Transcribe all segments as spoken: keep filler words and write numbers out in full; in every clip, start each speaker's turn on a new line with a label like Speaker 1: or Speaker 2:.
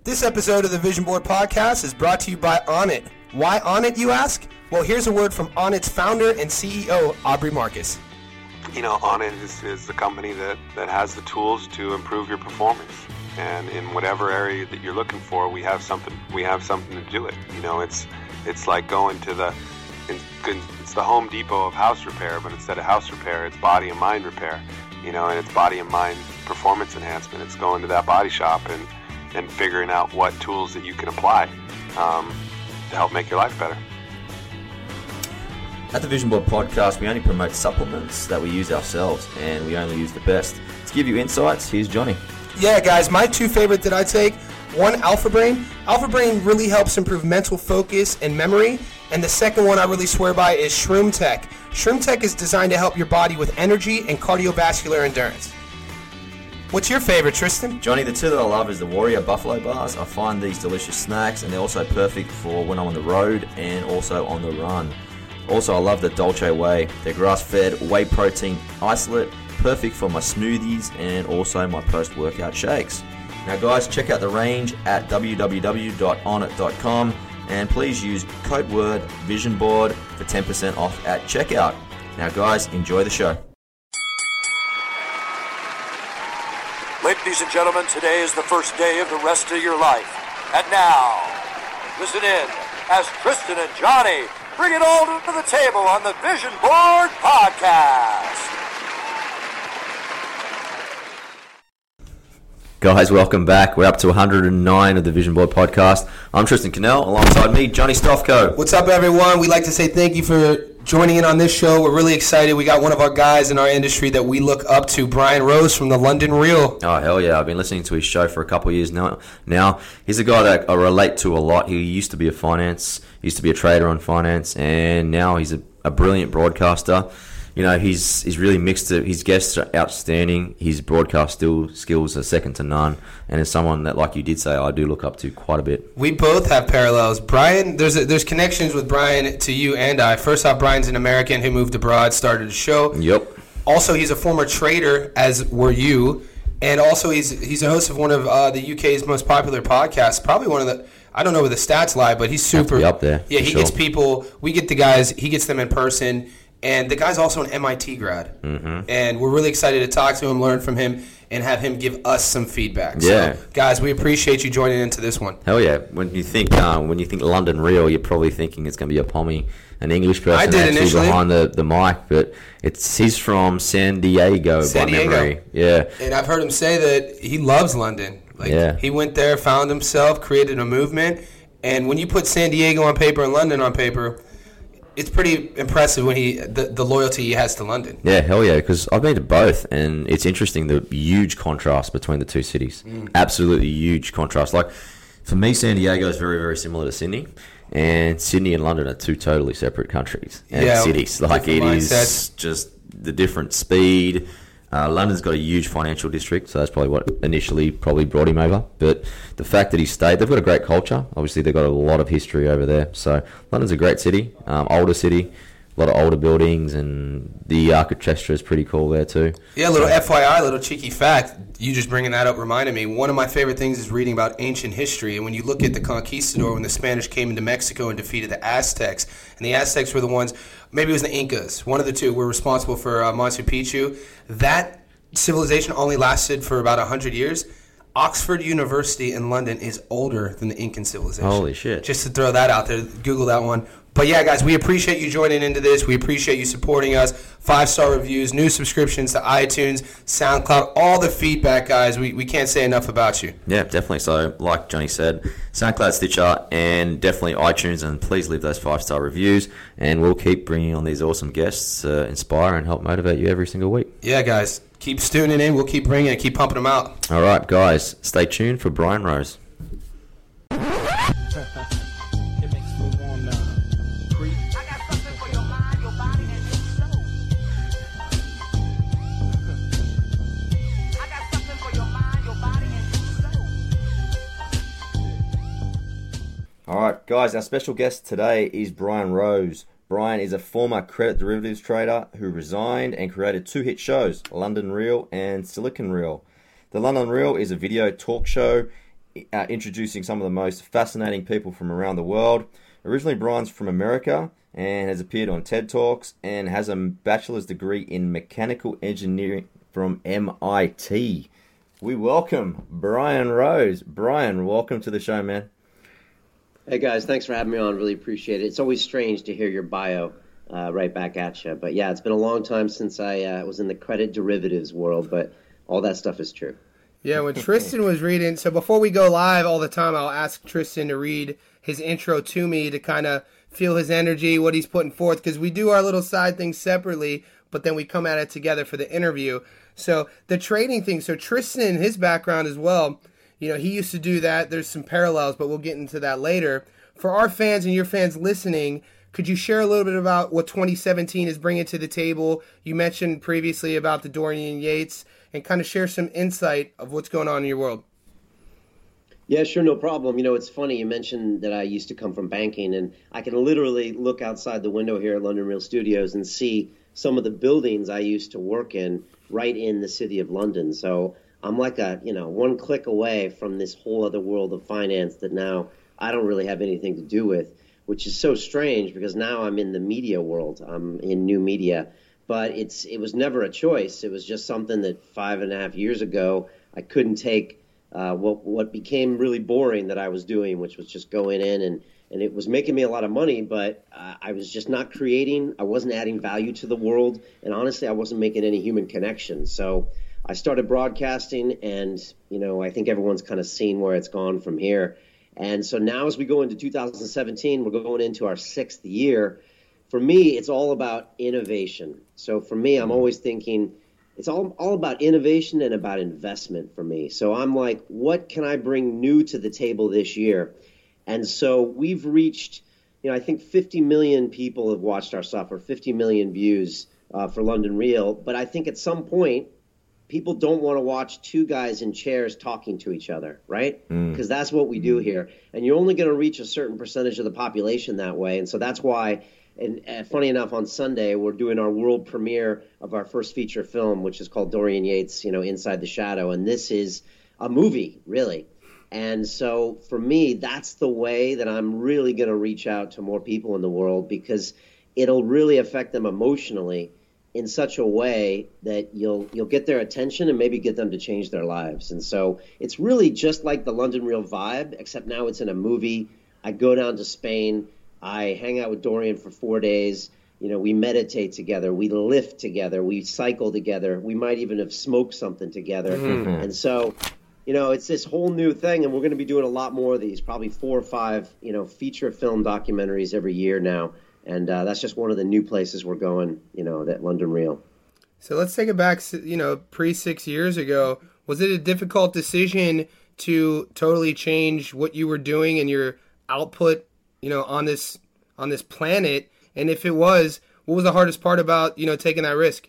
Speaker 1: This episode of the Vision Board Podcast is brought to you by Onnit. Why Onnit, you ask? Well, here's a word from Onnit's founder and C E O, Aubrey Marcus.
Speaker 2: You know, Onnit is, is the company that, that has the tools to improve your performance. And in whatever area that you're looking for, we have something. We have something to do it. You know, it's it's like going to the it's the Home Depot of house repair, but instead of house repair, it's body and mind repair. You know, and it's body and mind performance enhancement. It's going to that body shop and and figuring out what tools that you can apply um, to help make your life better.
Speaker 3: At the Vision Board Podcast, we only promote supplements that we use ourselves, and we only use the best. To give you insights, here's Johnny.
Speaker 1: Yeah, guys, my two favorite that I take, one, Alpha Brain. Alpha Brain really helps improve mental focus and memory. And the second one I really swear by is Shroom Tech. Shroom Tech is designed to help your body with energy and cardiovascular endurance. What's your favorite, Tristan?
Speaker 3: Johnny, the two that I love is the Warrior Buffalo Bars. I find these delicious snacks, and they're also perfect for when I'm on the road and also on the run. Also, I love the Dolce Whey. They're grass-fed, whey protein isolate, perfect for my smoothies and also my post-workout shakes. Now, guys, check out the range at w w w dot onnit dot com, and please use code word VisionBoard for ten percent off at checkout. Now, guys, enjoy the show.
Speaker 4: Ladies and gentlemen, today is the first day of the rest of your life. And now, listen in as Tristan and Johnny bring it all to the table on the Vision Board Podcast.
Speaker 3: Guys, welcome back. We're up to one hundred nine of the Vision Board Podcast. I'm Tristan Cannell, alongside me, Johnny Stofko.
Speaker 1: What's up, everyone? We'd like to say thank you for joining in on this show. We're really excited. We got one of our guys in our industry that we look up to, Brian Rose from the London Reel.
Speaker 3: Oh, hell yeah. I've been listening to his show for a couple of years now. Now, he's a guy that I relate to a lot. He used to be a finance, used to be a trader on finance, and now he's a, a brilliant broadcaster. You know, he's he's really mixed. To, his guests are outstanding. His broadcast still, skills are second to none. And as someone that, like you did say, I do look up to quite a bit.
Speaker 1: We both have parallels. Brian, there's a, there's connections with Brian to you and I. First off, Brian's an American who moved abroad, started a show.
Speaker 3: Yep.
Speaker 1: Also, he's a former trader, as were you. And also, he's he's a host of one of uh, the U K's most popular podcasts. Probably one of the, I don't know where the stats lie, but he's super.
Speaker 3: Have to be up there.
Speaker 1: Yeah, he
Speaker 3: sure.
Speaker 1: gets people, we get the guys, he gets them in person. And the guy's also an M I T grad.
Speaker 3: Mm-hmm.
Speaker 1: And we're really excited to talk to him, learn from him, and have him give us some feedback.
Speaker 3: Yeah.
Speaker 1: So, guys, we appreciate you joining into this one.
Speaker 3: Hell yeah. When you think uh, when you think London Reel, you're probably thinking it's going to be a Pommy, an English person
Speaker 1: I did
Speaker 3: actually
Speaker 1: initially.
Speaker 3: behind the, the mic. But it's he's from San Diego,
Speaker 1: San
Speaker 3: by
Speaker 1: Diego.
Speaker 3: memory. Yeah.
Speaker 1: And I've heard him say that he loves London. Like,
Speaker 3: yeah.
Speaker 1: He went there, found himself, created a movement. And when you put San Diego on paper and London on paper, it's pretty impressive when he the, the loyalty he has to London.
Speaker 3: Yeah, hell yeah, because I've been to both, and it's interesting the huge contrast between the two cities. Mm. Absolutely huge contrast. Like, for me, San Diego is very, very similar to Sydney, and Sydney and London are two totally separate countries and
Speaker 1: yeah,
Speaker 3: cities. Like, it is
Speaker 1: mindsets.
Speaker 3: Just the different speed. Uh, London's got a huge financial district, so that's probably what initially probably brought him over. But the fact that he stayed, they've got a great culture. Obviously, they've got a lot of history over there. So London's a great city, um, older city, a lot of older buildings, and the architecture is pretty cool there too.
Speaker 1: Yeah, a little
Speaker 3: so,
Speaker 1: F Y I, a little cheeky fact. You just bringing that up reminded me. One of my favorite things is reading about ancient history. And when you look at the conquistador, when the Spanish came into Mexico and defeated the Aztecs, and the Aztecs were the ones, maybe it was the Incas, one of the two, were responsible for uh, Machu Picchu. That civilization only lasted for about one hundred years. Oxford University in London is older than the Incan civilization.
Speaker 3: Holy shit.
Speaker 1: Just to throw that out there, Google that one. But yeah, guys, we appreciate you joining into this. We appreciate you supporting us. Five-star reviews, new subscriptions to iTunes, SoundCloud, all the feedback, guys. We we can't say enough about you.
Speaker 3: Yeah, definitely. So, like Johnny said, SoundCloud, Stitcher, and definitely iTunes. And please leave those five-star reviews. And we'll keep bringing on these awesome guests to inspire and help motivate you every single week.
Speaker 1: Yeah, guys. Keep tuning in. We'll keep bringing it. Keep pumping them out.
Speaker 3: All right, guys. Stay tuned for Brian Rose. All right, guys, our special guest today is Brian Rose. Brian is a former credit derivatives trader who resigned and created two hit shows, London Reel and Silicon Reel. The London Reel is a video talk show uh, introducing some of the most fascinating people from around the world. Originally, Brian's from America and has appeared on TED Talks and has a bachelor's degree in mechanical engineering from M I T. We welcome Brian Rose. Brian, welcome to the show, man.
Speaker 5: Hey, guys. Thanks for having me on. Really appreciate it. It's always strange to hear your bio uh, right back at you. But, yeah, it's been a long time since I uh, was in the credit derivatives world, but all that stuff is true.
Speaker 1: Yeah, when Tristan was reading, so before we go live all the time, I'll ask Tristan to read his intro to me to kind of feel his energy, what he's putting forth, because we do our little side things separately, but then we come at it together for the interview. So the trading thing, so Tristan, his background as well, you know, he used to do that. There's some parallels, but we'll get into that later. For our fans and your fans listening, could you share a little bit about what twenty seventeen is bringing to the table? You mentioned previously about the Dorian Yates, and kind of share some insight of what's going on in your world.
Speaker 5: Yeah, sure, no problem. You know, it's funny, you mentioned that I used to come from banking, and I can literally look outside the window here at London Real Studios and see some of the buildings I used to work in right in the city of London. So I'm like a, you know, one click away from this whole other world of finance that now I don't really have anything to do with, which is so strange because now I'm in the media world. I'm in new media. But it's it was never a choice. It was just something that five and a half years ago I couldn't take uh, what what became really boring that I was doing, which was just going in and, and it was making me a lot of money, but uh, I was just not creating. I wasn't adding value to the world, and honestly, I wasn't making any human connection. So I started broadcasting, and you know I think everyone's kind of seen where it's gone from here. And so now as we go into two thousand seventeen, we're going into our sixth year. For me, it's all about innovation. So for me, I'm always thinking it's all, all about innovation and about investment for me. So I'm like, what can I bring new to the table this year? And so we've reached, you know, I think fifty million people have watched our stuff, or fifty million views uh, for London Real. But I think at some point, people don't want to watch two guys in chairs talking to each other, right? Because mm. that's what we do here. And you're only going to reach a certain percentage of the population that way. And so that's why... And uh, funny enough, on Sunday, we're doing our world premiere of our first feature film, which is called Dorian Yates, you know, Inside the Shadow. And this is a movie, really. And so for me, that's the way that I'm really going to reach out to more people in the world, because it'll really affect them emotionally in such a way that you'll you'll get their attention and maybe get them to change their lives. And so it's really just like the London Real vibe, except now it's in a movie. I go down to Spain. I hang out with Dorian for four days. You know, we meditate together. We lift together. We cycle together. We might even have smoked something together. Mm-hmm. And so, you know, it's this whole new thing, and we're going to be doing a lot more of these, probably four or five, you know, feature film documentaries every year now. And uh, that's just one of the new places we're going, you know, that London Real.
Speaker 1: So let's take it back, you know, pre six years ago. Was it a difficult decision to totally change what you were doing and your output, you know, on this on this planet? And if it was, what was the hardest part about, you know, taking that risk?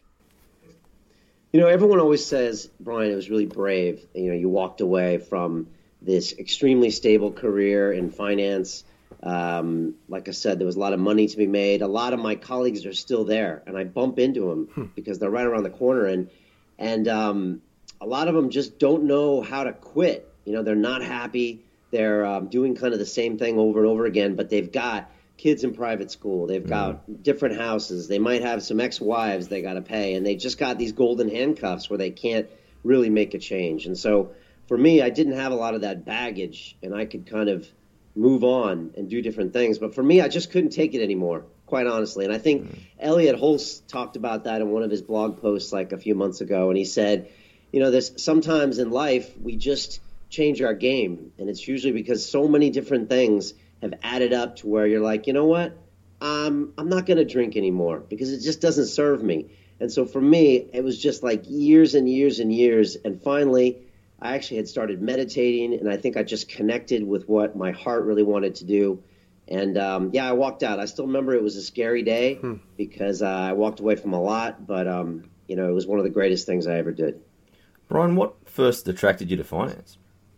Speaker 5: You know, everyone always says, Brian, it was really brave. You know, you walked away from this extremely stable career in finance. Um, like I said, there was a lot of money to be made. A lot of my colleagues are still there, and I bump into them hmm. because they're right around the corner. And and um, a lot of them just don't know how to quit. You know, they're not happy. They're um, doing kind of the same thing over and over again, but they've got kids in private school. They've got mm. different houses. They might have some ex-wives they got to pay, and they just got these golden handcuffs where they can't really make a change. And so for me, I didn't have a lot of that baggage, and I could kind of move on and do different things. But for me, I just couldn't take it anymore, quite honestly. And I think mm. Elliot Holst talked about that in one of his blog posts like a few months ago, and he said, you know, there's sometimes in life we just – change our game, and it's usually because so many different things have added up to where you're like, you know what, um, I'm not going to drink anymore because it just doesn't serve me. And so for me, it was just like years and years and years, and finally I actually had started meditating, and I think I just connected with what my heart really wanted to do. And um, yeah, I walked out. I still remember it was a scary day hmm. because uh, I walked away from a lot, but um, you know, it was one of the greatest things I ever did.
Speaker 3: Brian, what first attracted you to finance?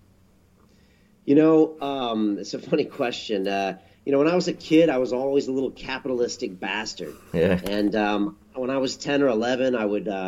Speaker 5: You know, um, it's a funny question. Uh, you know, when I was a kid, I was always a little capitalistic bastard.
Speaker 3: Yeah.
Speaker 5: And um, when I was ten or eleven, I would uh,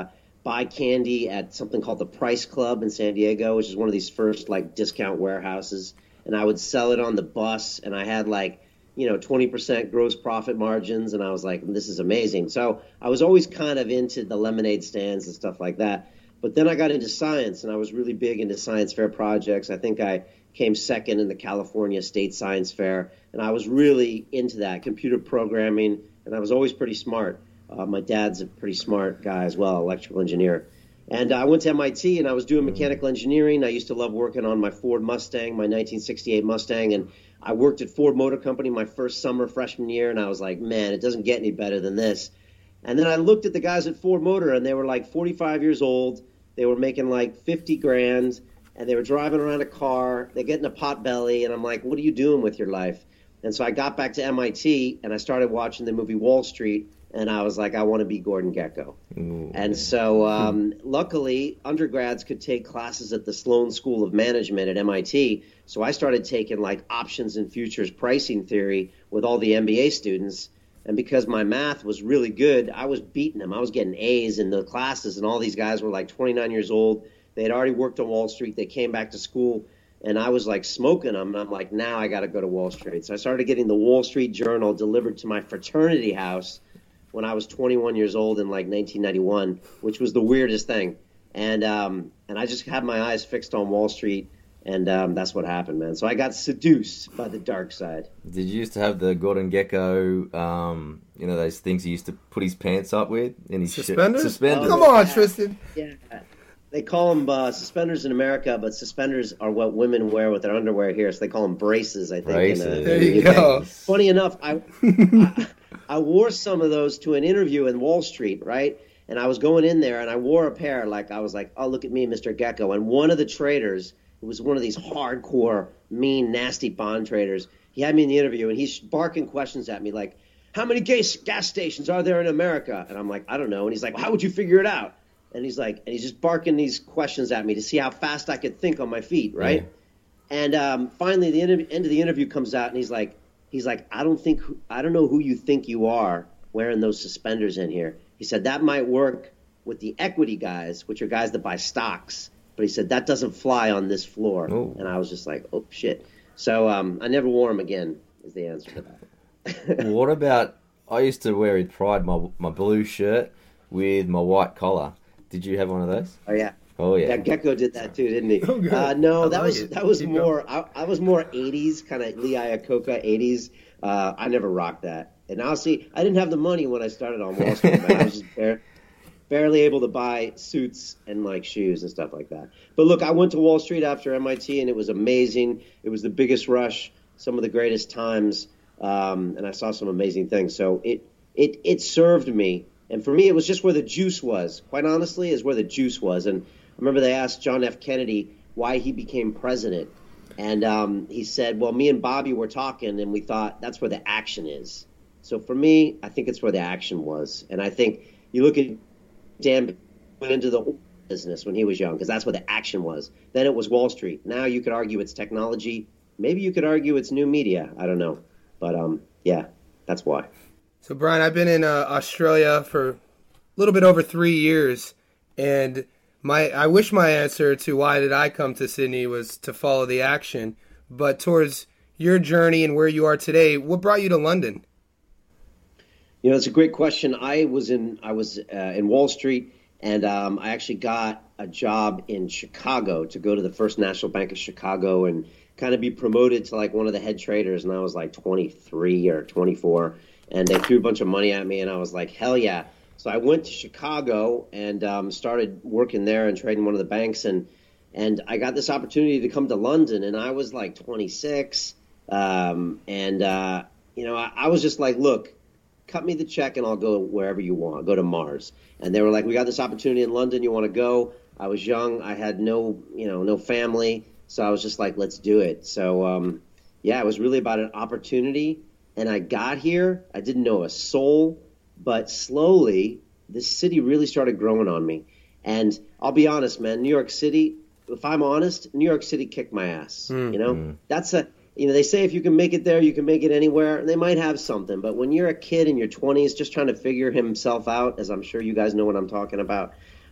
Speaker 5: buy candy at something called the Price Club in San Diego, which is one of these first like discount warehouses. And I would sell it on the bus, and I had like, you know, twenty percent gross profit margins. And I was like, this is amazing. So I was always kind of into the lemonade stands and stuff like that. But then I got into science, and I was really big into science fair projects. I think I came second in the California State Science Fair, and I was really into that, computer programming, and I was always pretty smart. Uh, my dad's a pretty smart guy as well, electrical engineer. And I went to M I T, and I was doing mechanical engineering. I used to love working on my Ford Mustang, my nineteen sixty-eight Mustang, and I worked at Ford Motor Company my first summer freshman year, and I was like, man, it doesn't get any better than this. And then I looked at the guys at Ford Motor, and they were like forty-five years old. They were making like fifty grand, and they were driving around a car. They're getting a pot belly, and I'm like, what are you doing with your life? And so I got back to M I T, and I started watching the movie Wall Street, and I was like, I want to be Gordon Gekko. Ooh. And so um, luckily, undergrads could take classes at the Sloan School of Management at M I T, so I started taking like options and futures pricing theory with all the M B A students. And because my math was really good, I was beating them. I was getting A's in the classes, and all these guys were like twenty-nine years old. They had already worked on Wall Street. They came back to school, and I was like smoking them. And I'm like, now I got to go to Wall Street. So I started getting the Wall Street Journal delivered to my fraternity house when I was twenty-one years old in like nineteen ninety-one, which was the weirdest thing. And um, and I just had my eyes fixed on Wall Street. And um, that's what happened, man. So I got seduced by the dark side.
Speaker 3: Did you used to have the Gordon Gekko, um, you know, those things he used to put his pants up with? In his
Speaker 6: suspenders?
Speaker 3: Sh- suspenders.
Speaker 6: Oh, come on, Tristan.
Speaker 5: Yeah. They call them uh, suspenders in America, but suspenders are what women wear with their underwear here. So they call them braces, I think.
Speaker 3: Braces.
Speaker 5: In, uh,
Speaker 6: there you go.
Speaker 5: Funny enough, I, I I wore some of those to an interview in Wall Street, right? And I was going in there, and I wore a pair. Like I was like, oh, look at me, Mister Gekko. And one of the traders, it was one of these hardcore, mean, nasty bond traders. He had me in the interview, and he's barking questions at me like, how many gas, gas stations are there in America? And I'm like, I don't know. And he's like, well, how would you figure it out? And he's like, and he's just barking these questions at me to see how fast I could think on my feet, right? Yeah. And um, finally, the end of, end of the interview comes out, and he's like, he's like, I don't think, I don't know who you think you are wearing those suspenders in here. He said that might work with the equity guys, which are guys that buy stocks. But he said, that doesn't fly on this floor. Ooh. And I was just like, oh, shit. So um, I never wore them again is the answer to that.
Speaker 3: What about, I used to wear with pride my my blue shirt with my white collar. Did you have one of those?
Speaker 5: Oh, yeah.
Speaker 3: Oh, yeah.
Speaker 5: Yeah, Gekko did that too, didn't he?
Speaker 6: Oh, good.
Speaker 5: Uh, no,
Speaker 6: I
Speaker 5: that
Speaker 6: like
Speaker 5: was
Speaker 6: it.
Speaker 5: that was
Speaker 6: Keep
Speaker 5: more, I, I was more eighties, kind of Lee Iacocca eighties. Uh, I never rocked that. And honestly, I didn't have the money when I started on Wall Street, man. I was just bare. barely able to buy suits and like shoes and stuff like that. But look, I went to Wall Street after M I T, and it was amazing. It was the biggest rush, some of the greatest times, um, and I saw some amazing things. So it it it served me, and for me, it was just where the juice was. Quite honestly, is where the juice was. And I remember they asked John F. Kennedy why he became president, and um, he said, "Well, me and Bobby were talking, and we thought that's where the action is." So for me, I think it's where the action was, and I think you look at Dan went into the business when he was young because that's where the action was. Then it was Wall Street. Now you could argue it's technology. Maybe you could argue it's new media. I don't know. But, um, yeah, that's why.
Speaker 6: So, Brian, I've been in uh, Australia for a little bit over three years, and my I wish my answer to why did I come to Sydney was to follow the action. But towards your journey and where you are today, what brought you to London?
Speaker 5: You know, it's a great question. I was in I was uh, in Wall Street, and um, I actually got a job in Chicago to go to the First National Bank of Chicago and kind of be promoted to like one of the head traders. And I was like twenty-three or twenty-four, and they threw a bunch of money at me, and I was like, hell yeah. So I went to Chicago and um, started working there and trading one of the banks, and and I got this opportunity to come to London, and I was like twenty-six, um, and uh, you know, I, I was just like, look, cut me the check and I'll go wherever you want. I'll go to Mars. And they were like, we got this opportunity in London. You want to go? I was young. I had no, you know, no family. So I was just like, let's do it. So, um, yeah, it was really about an opportunity. And I got here. I didn't know a soul. But slowly, this city really started growing on me. And I'll be honest, man, New York City, if I'm honest, New York City kicked my ass. Mm-hmm. You know, that's a, you know, they say if you can make it there, you can make it anywhere. And they might have something. But when you're a kid in your twenties just trying to figure himself out, as I'm sure you guys know what I'm talking about,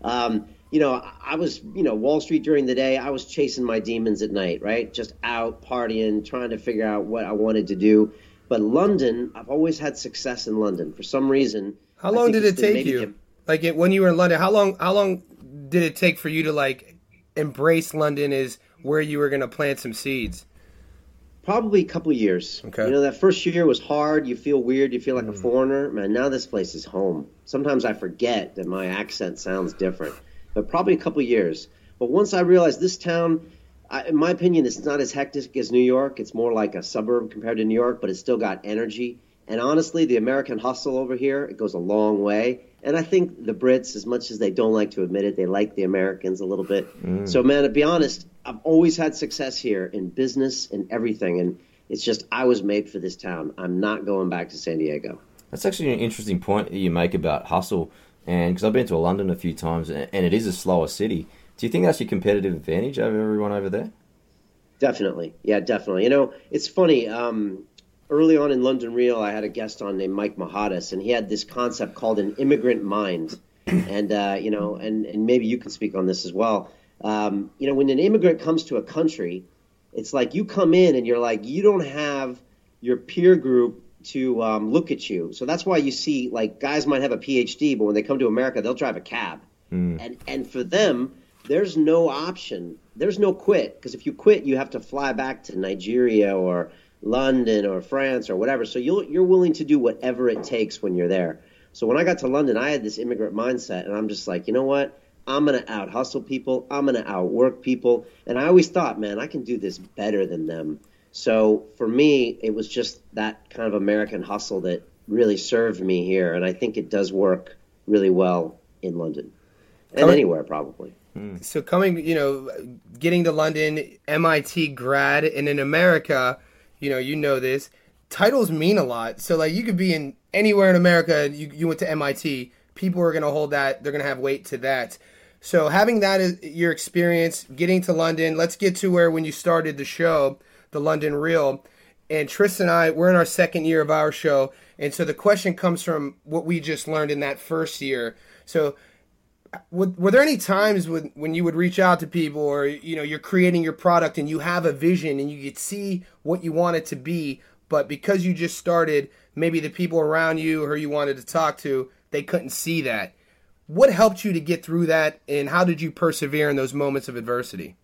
Speaker 5: Um, you know, I, I was, you know, Wall Street during the day. I was chasing my demons at night, right? Just out partying, trying to figure out what I wanted to do. But London, I've always had success in London for some reason.
Speaker 6: How long did it take
Speaker 5: maybe
Speaker 6: you?
Speaker 5: the-
Speaker 6: Like it, when you were in London, how long how long did it take for you to like embrace London as where you were going to plant some seeds?
Speaker 5: Probably a couple of years.
Speaker 6: Okay.
Speaker 5: You know, that first year was hard. You feel weird. You feel like a foreigner. Man, now this place is home. Sometimes I forget that my accent sounds different. But probably a couple of years. But once I realized this town, I, in my opinion, it's not as hectic as New York. It's more like a suburb compared to New York, but it's still got energy. And honestly, the American hustle over here, it goes a long way. And I think the Brits, as much as they don't like to admit it, they like the Americans a little bit. Mm. So, man, to be honest, I've always had success here in business and everything. And it's just I was made for this town. I'm not going back to San Diego.
Speaker 3: That's actually an interesting point that you make about hustle. And because I've been to London a few times, and it is a slower city. Do you think that's your competitive advantage over everyone over there?
Speaker 5: Definitely. Yeah, definitely. You know, it's funny. Um, early on in London Real, I had a guest on named Mike Mahadas, and he had this concept called an immigrant mind. And, uh, you know, and, and maybe you can speak on this as well. Um, you know, when an immigrant comes to a country, it's like you come in and you're like, you don't have your peer group to um, look at you. So that's why you see, like, guys might have a P H D, but when they come to America, they'll drive a cab. Mm. And and for them, there's no option. There's no quit. Because if you quit, you have to fly back to Nigeria or London or France or whatever. So you'll, you're willing to do whatever it takes when you're there. So when I got to London, I had this immigrant mindset, and I'm just like, you know what? I'm going to out-hustle people. I'm going to outwork people. And I always thought, man, I can do this better than them. So for me, it was just that kind of American hustle that really served me here. And I think it does work really well in London and coming, anywhere probably.
Speaker 6: So coming, you know, getting to London, M I T grad, and in America, you know, you know this, titles mean a lot. So like you could be in anywhere in America, you, you went to M I T, people are going to hold that, they're going to have weight to that. So having that as your experience, getting to London, let's get to where when you started the show, the London Real, and Tristan and I, we're in our second year of our show, and so the question comes from what we just learned in that first year. So were, were there any times when, when you would reach out to people, or you know you're creating your product and you have a vision and you could see what you want it to be, but because you just started, maybe the people around you or who you wanted to talk to, they couldn't see that? What helped you to get through that, and how did you persevere in those moments of adversity?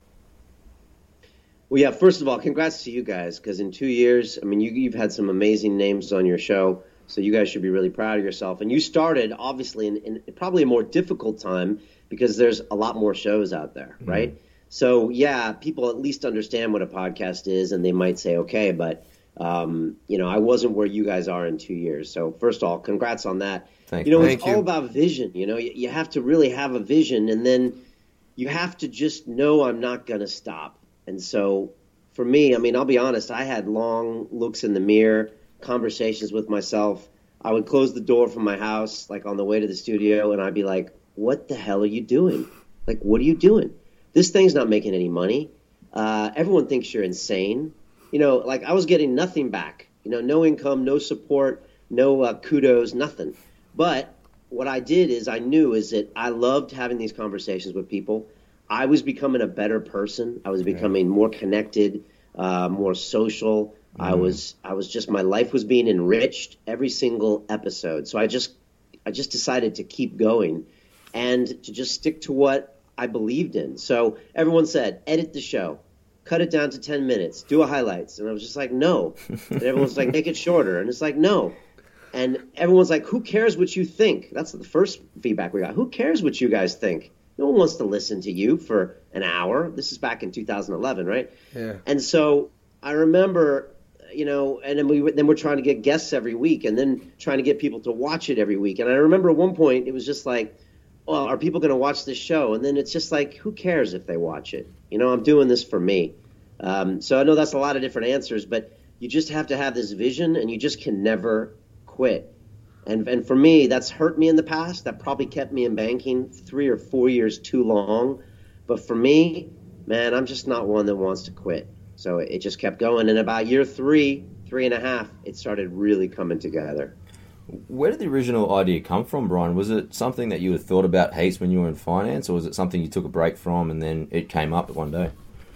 Speaker 5: Well, yeah, first of all, congrats to you guys, because in two years, I mean, you, you've had some amazing names on your show, so you guys should be really proud of yourself. And you started, obviously, in, in probably a more difficult time because there's a lot more shows out there, mm-hmm. right? So, yeah, people at least understand what a podcast is, and they might say, okay, but, um, you know, I wasn't where you guys are in two years. So, first of all, congrats on that.
Speaker 3: Thank
Speaker 5: you know,
Speaker 3: Thank
Speaker 5: it's
Speaker 3: you.
Speaker 5: all about vision. You know, you, you have to really have a vision, and then you have to just know I'm not going to stop. And so for me, I mean, I'll be honest, I had long looks in the mirror, conversations with myself. I would close the door from my house, like on the way to the studio, and I'd be like, what the hell are you doing? Like, what are you doing? This thing's not making any money. Uh, everyone thinks you're insane. You know, like I was getting nothing back. You know, no income, no support, no uh, kudos, nothing. But what I did is I knew is that I loved having these conversations with people. I was becoming a better person. I was becoming more connected, uh, more social. Mm. I was, I was just, my life was being enriched every single episode. So I just, I just decided to keep going and to just stick to what I believed in. So everyone said, edit the show, cut it down to ten minutes, do a highlights. And I was just like, no. And everyone's like, make it shorter. And it's like, no. And everyone's like, who cares what you think? That's the first feedback we got. Who cares what you guys think? No one wants to listen to you for an hour. This is back in two thousand eleven, right?
Speaker 6: Yeah.
Speaker 5: And so I remember, you know, and then we then we're trying to get guests every week, and then trying to get people to watch it every week. And I remember at one point it was just like, well, are people going to watch this show? And then it's just like, who cares if they watch it? You know, I'm doing this for me. Um, so I know that's a lot of different answers, but you just have to have this vision, and you just can never quit. And and for me, that's hurt me in the past. That probably kept me in banking three or four years too long. But for me, man, I'm just not one that wants to quit. So it just kept going. And about year three, three and a half, it started really coming together.
Speaker 3: Where did the original idea come from, Brian? Was it something that you had thought about heaps when you were in finance, or was it something you took a break from and then it came up one day?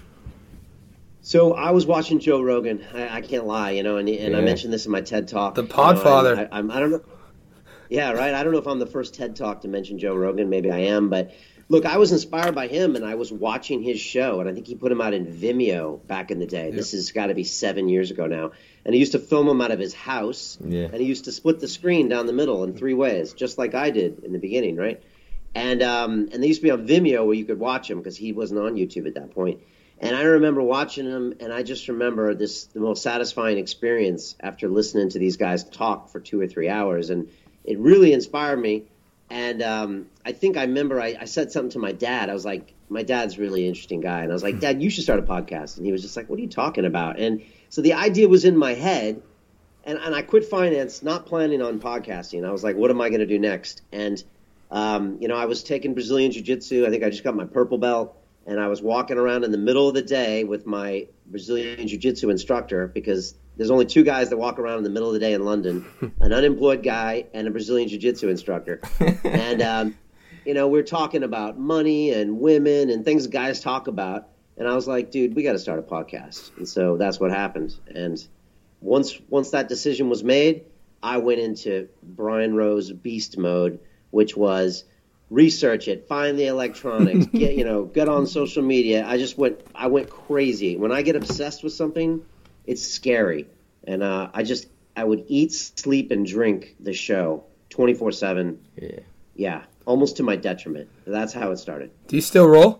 Speaker 5: So I was watching Joe Rogan. I, I can't lie, you know, and, and
Speaker 3: Yeah.
Speaker 5: I mentioned this in my TED Talk.
Speaker 6: The
Speaker 5: you know,
Speaker 6: Podfather.
Speaker 5: I, I, I'm, I don't know. Yeah, right. I don't know if I'm the first TED Talk to mention Joe Rogan. Maybe I am, but look, I was inspired by him, and I was watching his show, and I think he put him out in Vimeo back in the day. This has got to be seven years ago now. And he used to film him out of his house,
Speaker 3: Yeah.
Speaker 5: and he used to split the screen down the middle in three ways, just like I did in the beginning, right? And um, and they used to be on Vimeo where you could watch him because he wasn't on YouTube at that point. And I remember watching him, and I just remember this the most satisfying experience after listening to these guys talk for two or three hours, and it really inspired me. And um, I think I remember I, I said something to my dad. I was like, my dad's a really interesting guy. And I was like, Dad, you should start a podcast. And he was just like, what are you talking about? And so the idea was in my head. And, and I quit finance, not planning on podcasting. I was like, what am I going to do next? And, um, you know, I was taking Brazilian Jiu-Jitsu. I think I just got my purple belt. And I was walking around in the middle of the day with my Brazilian Jiu-Jitsu instructor because there's only two guys that walk around in the middle of the day in London, an unemployed guy and a Brazilian Jiu-Jitsu instructor. And, um, you know, we're talking about money and women and things guys talk about. And I was like, dude, we got to start a podcast. And so that's what happened. And once once that decision was made, I went into Brian Rose beast mode, which was research it, find the electronics, get, you know, get on social media. I just went, I went crazy. When I get obsessed with something, it's scary. And uh, I just, I would eat, sleep, and drink the show twenty-four seven.
Speaker 3: Yeah.
Speaker 5: Yeah, almost to my detriment. That's how it started.
Speaker 6: Do you still roll?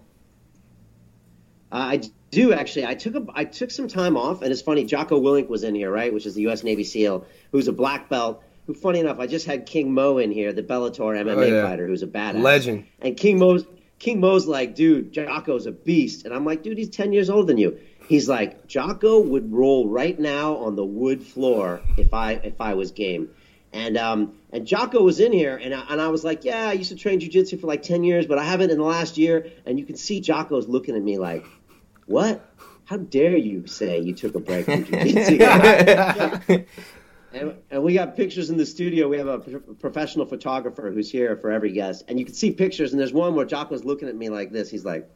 Speaker 5: Uh, I do actually. I took a, I took some time off, and it's funny. Jocko Willink was in here, right? Which is the U S Navy SEAL, who's a black belt. Who, funny enough, I just had King Mo in here, the Bellator M M A
Speaker 6: Oh, yeah.
Speaker 5: fighter, who's a badass
Speaker 6: Legend.
Speaker 5: And King Mo's King Mo's like, dude, Jocko's a beast, and I'm like, dude, he's ten years older than you. He's like, Jocko would roll right now on the wood floor if I if I was game. And um and Jocko was in here, and I, and I was like, yeah, I used to train jiu-jitsu for like ten years, but I haven't in the last year. And you can see Jocko's looking at me like, what? How dare you say you took a break from jiu-jitsu? and, and we got pictures in the studio. We have a pro- professional photographer who's here for every guest. And you can see pictures, and there's one where Jocko's looking at me like this. He's like,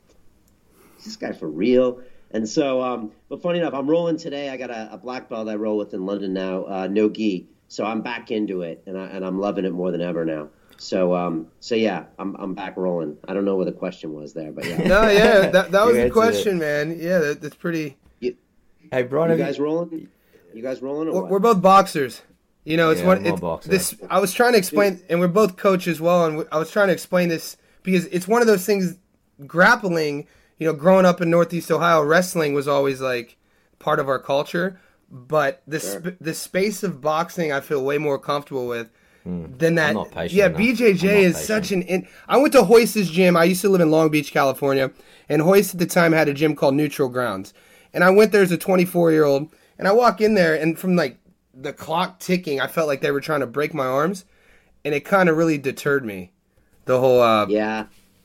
Speaker 5: is this guy for real? And so, um, but funny enough, I'm rolling today. I got a, a black belt I roll with in London now, uh, no gi. So I'm back into it, and, I, and I'm loving it more than ever now. So, um, so yeah, I'm I'm back rolling. I don't know what the question was there, but yeah.
Speaker 6: No, yeah, that, that was
Speaker 3: You
Speaker 6: the
Speaker 3: answered
Speaker 6: question, man. Yeah, that, that's pretty.
Speaker 5: You,
Speaker 3: Hey, Brian,
Speaker 5: you
Speaker 3: have
Speaker 5: guys
Speaker 3: you...
Speaker 5: rolling? You guys rolling or
Speaker 6: We're,
Speaker 5: what?
Speaker 6: we're both boxers. You know, it's
Speaker 3: Yeah,
Speaker 6: one.
Speaker 3: I'm a
Speaker 6: It's,
Speaker 3: boxer.
Speaker 6: this I was trying to explain, and we're both coaches as well. And I was trying to explain this because it's one of those things. Grappling, you know, growing up in Northeast Ohio, wrestling was always like part of our culture. But the
Speaker 5: Sure.
Speaker 6: sp- the space of boxing, I feel way more comfortable with than that.
Speaker 3: I'm not patient
Speaker 6: yeah,
Speaker 3: enough.
Speaker 6: B J
Speaker 3: I'm
Speaker 6: J
Speaker 3: not
Speaker 6: is
Speaker 3: patient.
Speaker 6: such an. In- I went to Hoist's gym. I used to live in Long Beach, California, and Hoist at the time had a gym called Neutral Grounds. And I went there as a twenty-four year old, and I walk in there, and from like the clock ticking, I felt like they were trying to break my arms, and it kind of really deterred me. The whole. Uh,
Speaker 5: Yeah.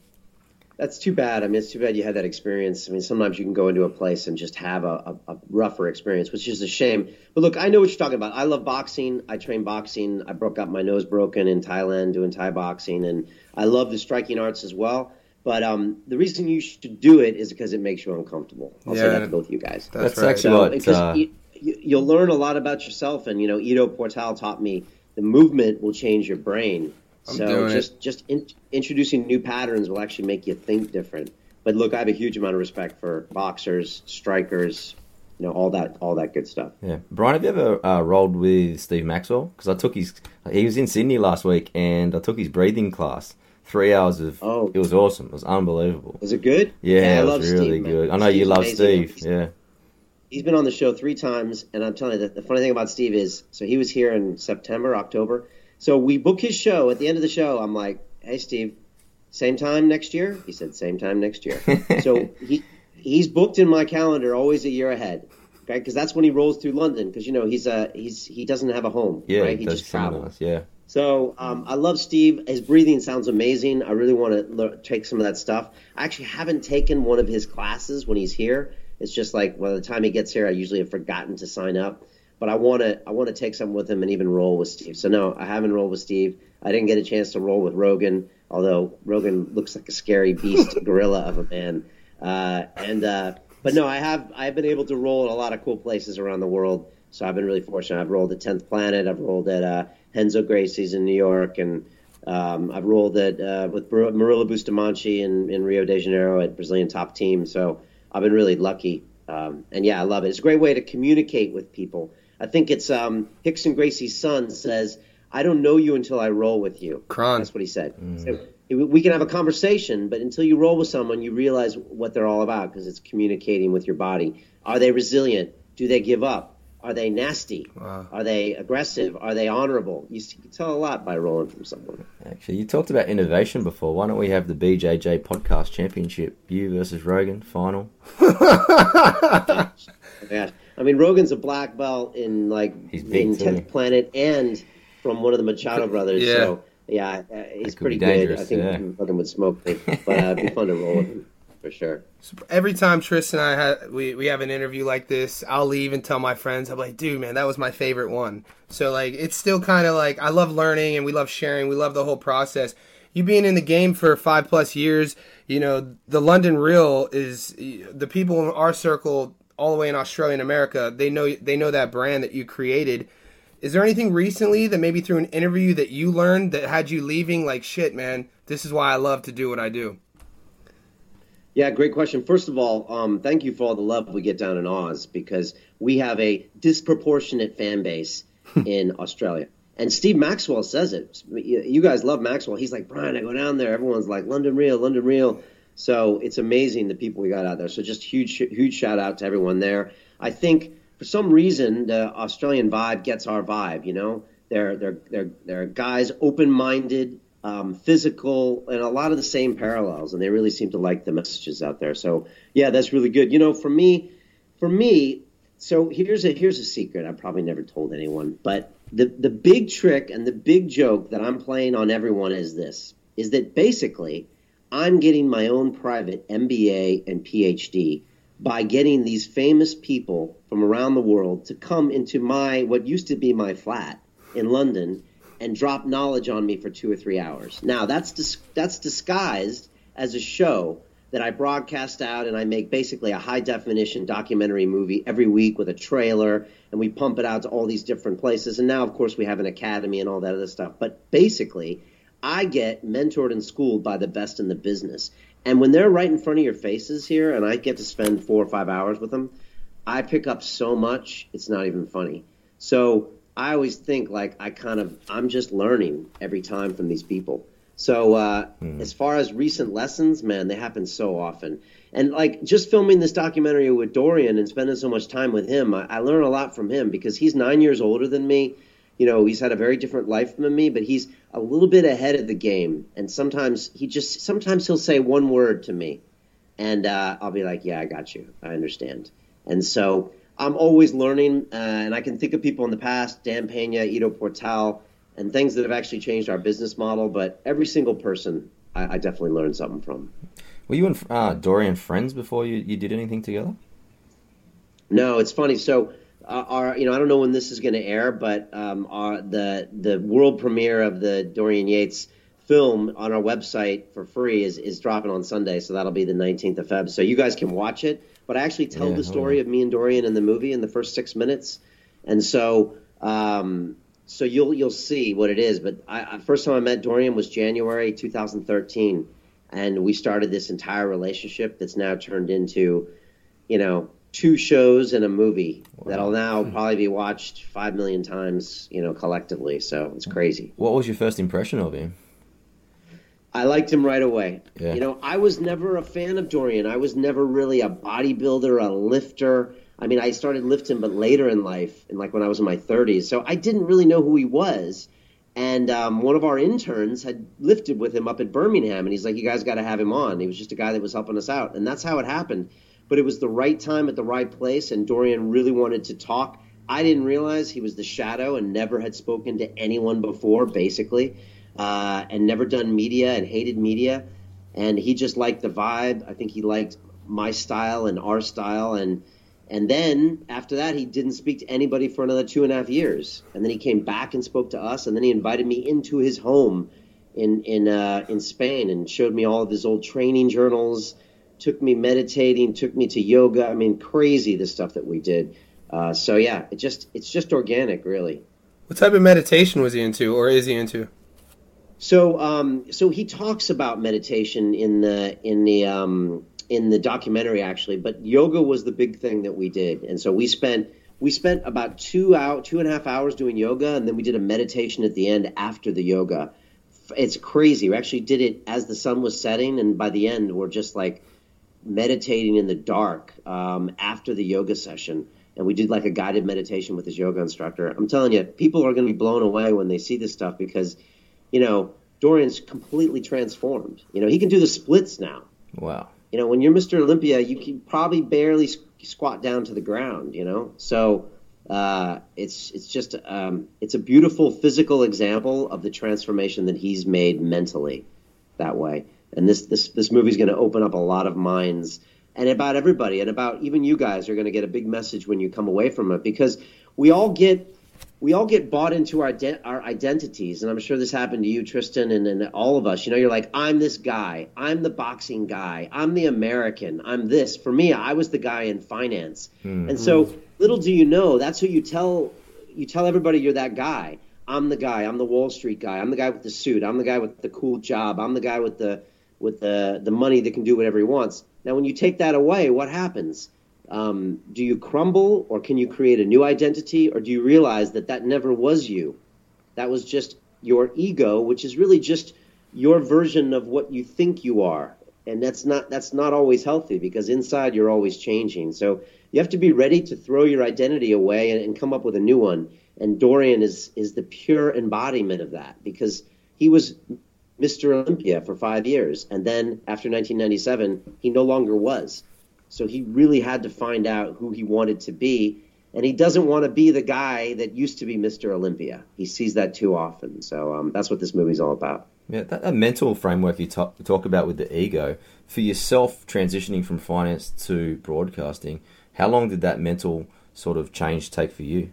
Speaker 5: That's too bad. I mean, it's too bad you had that experience. I mean, sometimes you can go into a place and just have a, a, a rougher experience, which is a shame. But look, I know what you're talking about. I love boxing. I train boxing. I broke got my nose broken in Thailand doing Thai boxing, and I love the striking arts as well. But um, the reason you should do it is because it makes you uncomfortable. I'll say
Speaker 6: Yeah.
Speaker 5: that to both of you guys.
Speaker 6: That's
Speaker 3: That's
Speaker 6: right.
Speaker 3: actually what...
Speaker 5: because
Speaker 3: Uh,
Speaker 5: you, you, you'll learn a lot about yourself, and you know, Ido Portal taught me the movement will change your brain.
Speaker 6: I'm
Speaker 5: So
Speaker 6: doing
Speaker 5: just just in, introducing new patterns will actually make you think different. But look, I have a huge amount of respect for boxers, strikers, you know, all that all that good stuff.
Speaker 3: Yeah, Brian, have you ever uh, rolled with Steve Maxwell? Because I took his, he was in Sydney last week, and I took his breathing class. Three hours of,
Speaker 5: Oh.
Speaker 3: it was awesome. It was unbelievable.
Speaker 5: Was it good?
Speaker 3: Yeah,
Speaker 5: I
Speaker 3: it
Speaker 5: love
Speaker 3: was really
Speaker 5: Steve, man.
Speaker 3: good. I know you
Speaker 5: Steve's
Speaker 3: love
Speaker 5: amazing.
Speaker 3: Steve.
Speaker 5: He's-
Speaker 3: Yeah,
Speaker 5: He's been on the show three times, and I'm telling you, the, the funny thing about Steve is, so he was here in September, October. So we book his show. At the end of the show, I'm like, hey, Steve, same time next year? He said, same time next year. So he he's booked in my calendar always a year ahead, okay? Because that's when he rolls through London. Because, you know, he's a, he's he doesn't have a home,
Speaker 3: yeah,
Speaker 5: right? He
Speaker 3: that's
Speaker 5: just travels.
Speaker 3: nice. Yeah,
Speaker 5: So um, I love Steve. His breathing sounds amazing. I really want to le- take some of that stuff. I actually haven't taken one of his classes when he's here. It's just like by the time he gets here, I usually have forgotten to sign up. but I want to I want to take something with him and even roll with Steve. So no, I haven't rolled with Steve. I didn't get a chance to roll with Rogan, although Rogan looks like a scary beast gorilla of a man. Uh, and uh, but no, I have I've been able to roll at a lot of cool places around the world. So I've been really fortunate. I've rolled at tenth Planet. I've rolled at uh, Renzo Gracie's in New York, and um, I've rolled at uh, with Murilo Bustamante in, in Rio de Janeiro at Brazilian Top Team. So I've been really lucky. Um, and yeah, I love it. It's a great way to communicate with people. I think it's um, Rickson Gracie's son says, "I don't know you until I roll with you."
Speaker 6: Kron.
Speaker 5: That's what he said. Mm. So we can have a conversation, but until you roll with someone, you realize what they're all about because it's communicating with your body. Are they resilient? Do they give up? Are they nasty? Wow. Are they aggressive? Are they honorable? You can tell a lot by rolling from someone.
Speaker 3: Actually, you talked about innovation before. Why don't we have the B J J Podcast Championship? You versus Rogan, final.
Speaker 5: Oh, gosh. I mean, Rogan's a black belt in like in tenth Planet and from one of the Machado brothers. Yeah. So, yeah, uh, he's pretty good. I think
Speaker 3: yeah.
Speaker 5: Rogan would smoke me, but uh, it'd be fun to roll with him. For sure.
Speaker 6: Every time Tristan and I have, we, we have an interview like this, I'll leave and tell my friends, I'm like, dude, man, that was my favorite one. So, like, it's still kind of like, I love learning and we love sharing. We love the whole process. You being in the game for five plus years, you know, the London Real is, the people in our circle all the way in Australia and America, they know, they know that brand that you created. Is there anything recently that maybe through an interview that you learned that had you leaving like, shit, man, this is why I love to do what I do?
Speaker 5: Yeah, great question. First of all, um, thank you for all the love we get down in Oz because we have a disproportionate fan base in Australia. And Steve Maxwell says it. You guys love Maxwell. He's like, Brian, I go down there. Everyone's like, London Real, London Real. So it's amazing the people we got out there. So just huge, huge shout out to everyone there. I think for some reason the Australian vibe gets our vibe. You know, they're they're they're they're guys open-minded. Um, physical, and a lot of the same parallels, and they really seem to like the messages out there. So, yeah, that's really good. You know, for me, for me, so here's a here's a secret I've probably never told anyone, but the the big trick and the big joke that I'm playing on everyone is this: is that basically I'm getting my own private M B A and P H D by getting these famous people from around the world to come into my what used to be my flat in London and drop knowledge on me for two or three hours. Now, that's dis- that's disguised as a show that I broadcast out, and I make basically a high-definition documentary movie every week with a trailer, and we pump it out to all these different places. And now, of course, we have an academy and all that other stuff. But basically, I get mentored and schooled by the best in the business. And when they're right in front of your faces here, and I get to spend four or five hours with them, I pick up so much, it's not even funny. So I always think like I kind of, I'm just learning every time from these people. So uh, mm. as far as recent lessons, man, they happen so often. And like just filming this documentary with Dorian and spending so much time with him, I, I learn a lot from him because he's nine years older than me. You know, he's had a very different life than me, but he's a little bit ahead of the game. And sometimes he just, sometimes he'll say one word to me and uh, I'll be like, yeah, I got you. I understand. And so I'm always learning, uh, and I can think of people in the past, Dan Pena, Ido Portal, and things that have actually changed our business model. But every single person, I, I definitely learned something from.
Speaker 3: Were you and uh, Dorian friends before you, you did anything together?
Speaker 5: No, it's funny. So, uh, our you know, I don't know when this is going to air, but um, our, the the world premiere of the Dorian Yates film on our website for free is is dropping on Sunday. So that'll be the nineteenth of February. So you guys can watch it. But I actually tell yeah, the story of me and Dorian in the movie in the first six minutes, and so um, so you'll you'll see what it is. But I, I, first time I met Dorian was January two thousand thirteen, and we started this entire relationship that's now turned into, you know, two shows and a movie wow. that'll now probably be watched five million times, you know, collectively. So it's crazy.
Speaker 3: What was your first impression of him?
Speaker 5: I liked him right away.
Speaker 3: Yeah.
Speaker 5: You know, I was never a fan of Dorian. I was never really a bodybuilder, a lifter. I mean, I started lifting, but later in life, and like when I was in my thirties. So I didn't really know who he was. And um, one of our interns had lifted with him up at Birmingham, and he's like, you guys got to have him on. He was just a guy that was helping us out. And that's how it happened. But it was the right time at the right place, and Dorian really wanted to talk. I didn't realize he was the shadow and never had spoken to anyone before, basically. Uh, and never done media and hated media. And he just liked the vibe. I think he liked my style and our style. And And then after that, he didn't speak to anybody for another two and a half years. And then he came back and spoke to us. And then he invited me into his home in in uh, in Spain and showed me all of his old training journals, took me meditating, took me to yoga. I mean, crazy the stuff that we did. Uh, so yeah, it just it's just organic, really.
Speaker 6: What type of meditation was he into, or is he into?
Speaker 5: So um, so he talks about meditation in the in the um, in the documentary actually, but yoga was the big thing that we did, and so we spent we spent about two out two and a half hours doing yoga, and then we did a meditation at the end after the yoga. It's crazy. We actually did it as the sun was setting, and by the end, we're just like meditating in the dark um, after the yoga session. And we did like a guided meditation with this yoga instructor. I'm telling you, people are going to be blown away when they see this stuff because, you know, Dorian's completely transformed. You know, he can do the splits now.
Speaker 3: Wow.
Speaker 5: You know, when you're Mister Olympia, you can probably barely squat down to the ground, you know. So uh, it's it's just um, it's a beautiful physical example of the transformation that he's made mentally that way. And this this this movie's going to open up a lot of minds. And about everybody, and about even you guys are going to get a big message when you come away from it, because we all get we all get bought into our de- our identities, and I'm sure this happened to you, Tristan, and, and all of us. You know, you're like, I'm this guy, I'm the boxing guy, I'm the American, I'm this. For me, I was the guy in finance, mm-hmm. and so little do you know, that's who you tell you tell everybody you're that guy. I'm the guy, I'm the Wall Street guy, I'm the guy with the suit, I'm the guy with the cool job, I'm the guy with the with the the money that can do whatever he wants. Now, when you take that away, what happens? Um, do you crumble, or can you create a new identity, or do you realize that that never was you? That was just your ego, which is really just your version of what you think you are. And that's not that's not always healthy, because inside you're always changing. So you have to be ready to throw your identity away and, and come up with a new one. And Dorian is is the pure embodiment of that, because he was Mister Olympia for five years, and then after nineteen ninety-seven, he no longer was. So he really had to find out who he wanted to be, and he doesn't want to be the guy that used to be Mister Olympia. He sees that too often. So um, that's what this movie's all about.
Speaker 3: Yeah, that, that mental framework you talk, talk about with the ego, for yourself transitioning from finance to broadcasting, how long did that mental sort of change take for you?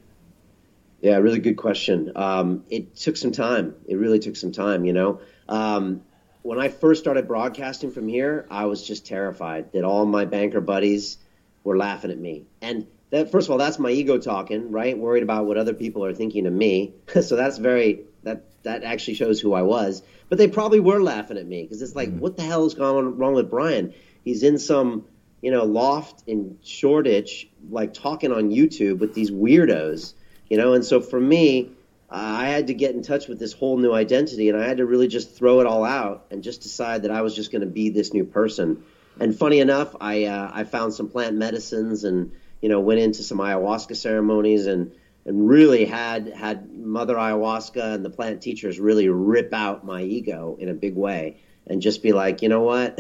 Speaker 5: Yeah, really good question. Um, it took some time. It really took some time, you know. Um, when I first started broadcasting from here, I was just terrified that all my banker buddies were laughing at me. And that, first of all, that's my ego talking, right? Worried about what other people are thinking of me. So that's very, that, that actually shows who I was. But they probably were laughing at me, because it's like, mm-hmm. what the hell is going wrong with Brian? He's in some, you know, loft in Shoreditch, like talking on YouTube with these weirdos, you know? And so for me, I had to get in touch with this whole new identity, and I had to really just throw it all out and just decide that I was just going to be this new person. And funny enough, I uh, I found some plant medicines, and you know went into some ayahuasca ceremonies, and and really had had Mother Ayahuasca and the plant teachers really rip out my ego in a big way, and just be like, you know what,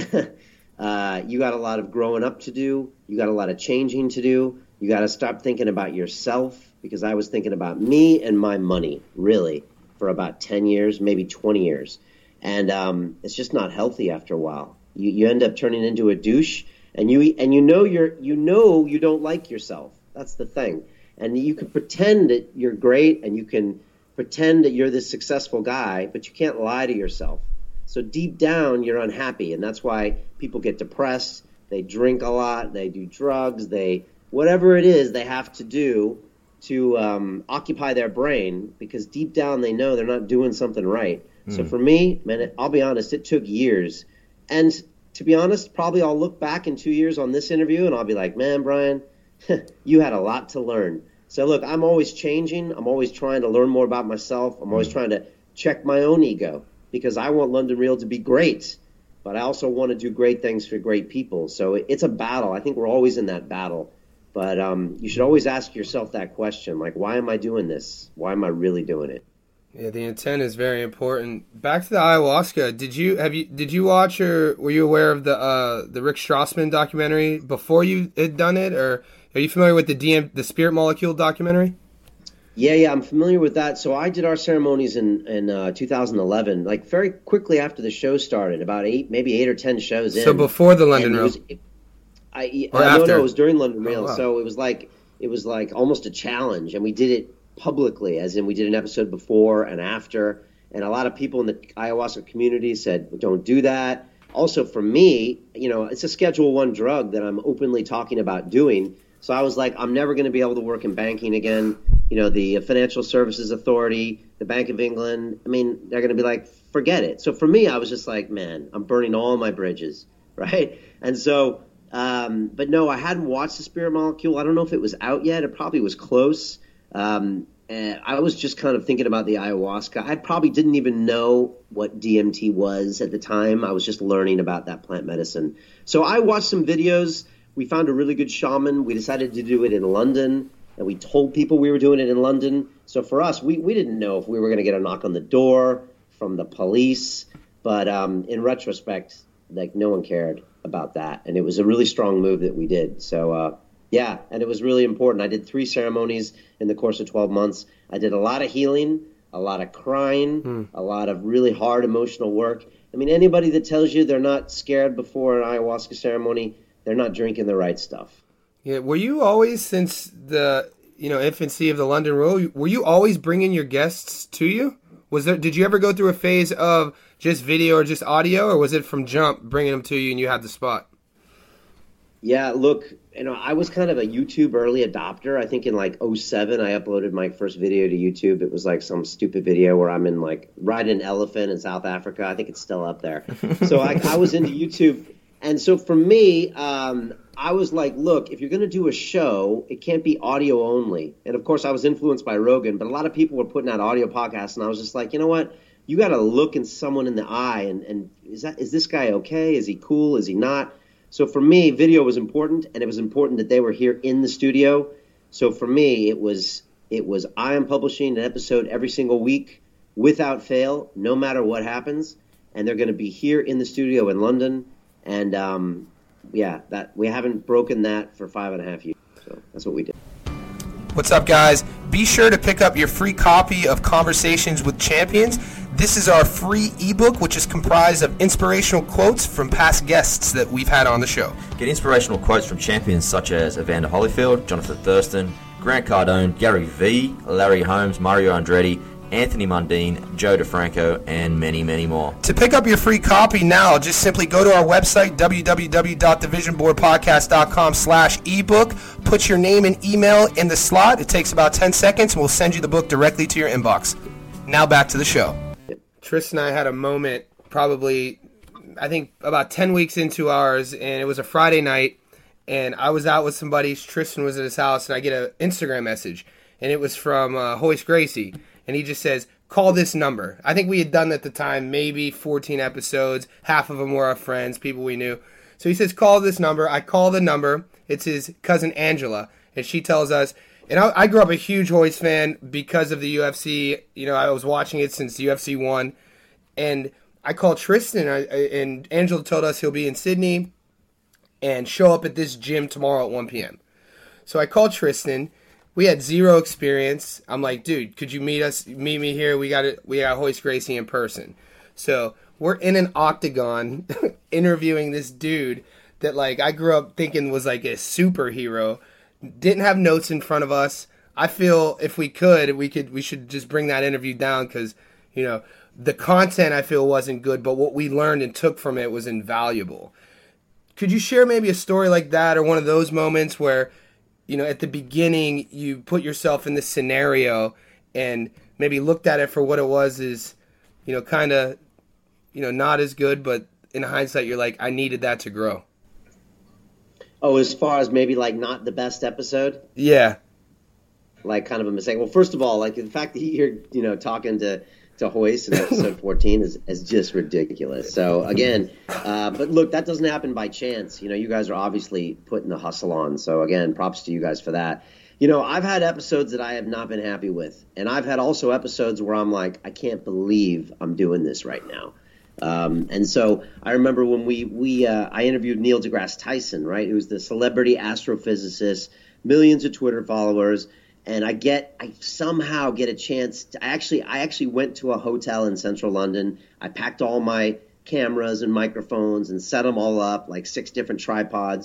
Speaker 5: uh, you got a lot of growing up to do, you got a lot of changing to do, you got to stop thinking about yourself. Because I was thinking about me and my money, really, for about ten years, maybe twenty years. And um, it's just not healthy after a while. You you end up turning into a douche, and you and you know you're you know you don't like yourself. That's the thing. And you can pretend that you're great, and you can pretend that you're this successful guy, but you can't lie to yourself. So deep down, you're unhappy, and that's why people get depressed. They drink a lot, they do drugs, they whatever it is they have to do to um, occupy their brain, because deep down they know they're not doing something right. Mm. So for me, man, it, I'll be honest, it took years. And to be honest, probably I'll look back in two years on this interview and I'll be like, man, Brian, you had a lot to learn. So look, I'm always changing. I'm always trying to learn more about myself. I'm always mm. trying to check my own ego, because I want London Real to be great, but I also want to do great things for great people. So it, it's a battle. I think we're always in that battle. But um, you should always ask yourself that question, like, why am I doing this? Why am I really doing it?
Speaker 6: Yeah, the intent is very important. Back to the ayahuasca. Did you have you did you watch, or were you aware of the uh, the Rick Strassman documentary before you had done it, or are you familiar with the D M the Spirit Molecule documentary?
Speaker 5: Yeah, yeah, I'm familiar with that. So I did our ceremonies in in uh, two thousand eleven, like very quickly after the show started, about eight, maybe eight or ten shows in.
Speaker 6: So before the London Real.
Speaker 5: I,
Speaker 6: Or
Speaker 5: I no,
Speaker 6: after?
Speaker 5: no, it was during London Real.
Speaker 6: Oh, wow.
Speaker 5: So it was like it was like almost a challenge, and we did it publicly, as in we did an episode before and after. And a lot of people in the ayahuasca community said, "Don't do that." Also, for me, you know, it's a Schedule One drug that I'm openly talking about doing. So I was like, I'm never going to be able to work in banking again. You know, the Financial Services Authority, the Bank of England, I mean, they're going to be like, forget it. So for me, I was just like, man, I'm burning all my bridges, right? And so, um, but no, I hadn't watched The Spirit Molecule. I don't know if it was out yet. It probably was close. Um, and I was just kind of thinking about the ayahuasca. I probably didn't even know what D M T was at the time. I was just learning about that plant medicine. So I watched some videos. We found a really good shaman. We decided to do it in London, and we told people we were doing it in London. So for us, we, we didn't know if we were going to get a knock on the door from the police. But um, in retrospect, like no one cared about that. And it was a really strong move that we did. So, uh, yeah, and it was really important. I did three ceremonies in the course of twelve months. I did a lot of healing, a lot of crying, hmm. a lot of really hard emotional work. I mean, anybody that tells you they're not scared before an ayahuasca ceremony, they're not drinking the right stuff.
Speaker 6: Yeah, were you always, since the you know infancy of the London Roll, were you always bringing your guests to you? Was there? Did you ever go through a phase of just video or just audio, or was it from jump bringing them to you and you had the spot?
Speaker 5: Yeah, look, you know, I was kind of a YouTube early adopter. I think in like oh seven, I uploaded my first video to YouTube. It was like some stupid video where I'm in like riding an elephant in South Africa. I think it's still up there. So I, I was into YouTube. And so for me, um, I was like, look, if you're going to do a show, it can't be audio only. And of course, I was influenced by Rogan, but a lot of people were putting out audio podcasts, and I was just like, you know what? You got to look in someone in the eye, and, and is that is this guy okay? Is he cool? Is he not? So for me, video was important, and it was important that they were here in the studio. So for me, it was it was I am publishing an episode every single week without fail, no matter what happens, and they're going to be here in the studio in London. And, um, yeah, that we haven't broken that for five and a half years. So that's what we did.
Speaker 1: What's up, guys? Be sure to pick up your free copy of Conversations with Champions. This is our free ebook, which is comprised of inspirational quotes from past guests that we've had on the show.
Speaker 3: Get inspirational quotes from champions such as Evander Holyfield, Jonathan Thurston, Grant Cardone, Gary Vee, Larry Holmes, Mario Andretti, Anthony Mundine, Joe DeFranco, and many, many more.
Speaker 1: To pick up your free copy now, just simply go to our website, w w w dot the vision board podcast dot com slash ebook. Put your name and email in the slot. It takes about ten seconds, and we'll send you the book directly to your inbox. Now back to the show.
Speaker 6: Tristan and I had a moment probably, I think, about ten weeks into ours, and it was a Friday night, and I was out with somebody. Tristan was at his house, and I get an Instagram message, and it was from uh, Hoist Gracie. And he just says, call this number. I think we had done at the time maybe fourteen episodes. Half of them were our friends, people we knew. So he says, call this number. I call the number. It's his cousin Angela. And she tells us, and I, I grew up a huge Hoist fan because of the U F C. You know, I was watching it since U F C one. And I called Tristan, and, I, and Angela told us he'll be in Sydney and show up at this gym tomorrow at one p.m. So I called Tristan. We had zero experience. I'm like, dude, could you meet us? Meet me here. We got it. We got Hoist Gracie in person. So we're in an octagon interviewing this dude that, like, I grew up thinking was like a superhero. Didn't have notes in front of us. I feel if we could, we could, we should just bring that interview down because, you know, the content I feel wasn't good, but what we learned and took from it was invaluable. Could you share maybe a story like that or one of those moments where, you know, at the beginning, you put yourself in this scenario and maybe looked at it for what it was is, you know, kind of, you know, not as good, but in hindsight, you're like, I needed that to grow.
Speaker 5: Oh, as far as maybe like not the best episode?
Speaker 6: Yeah.
Speaker 5: Like kind of a mistake. Well, first of all, like the fact that you're, you know, talking to, to Hoist in episode fourteen is, is just ridiculous. So again, uh, but look, that doesn't happen by chance. You know, you guys are obviously putting the hustle on. So again, props to you guys for that. You know, I've had episodes that I have not been happy with. And I've had also episodes where I'm like, I can't believe I'm doing this right now. Um, and so I remember when we, we uh, I interviewed Neil deGrasse Tyson, right? Who's the celebrity astrophysicist, millions of Twitter followers. And I get, I somehow get a chance to, I actually, I actually went to a hotel in central London. I packed all my cameras and microphones and set them all up, like six different tripods.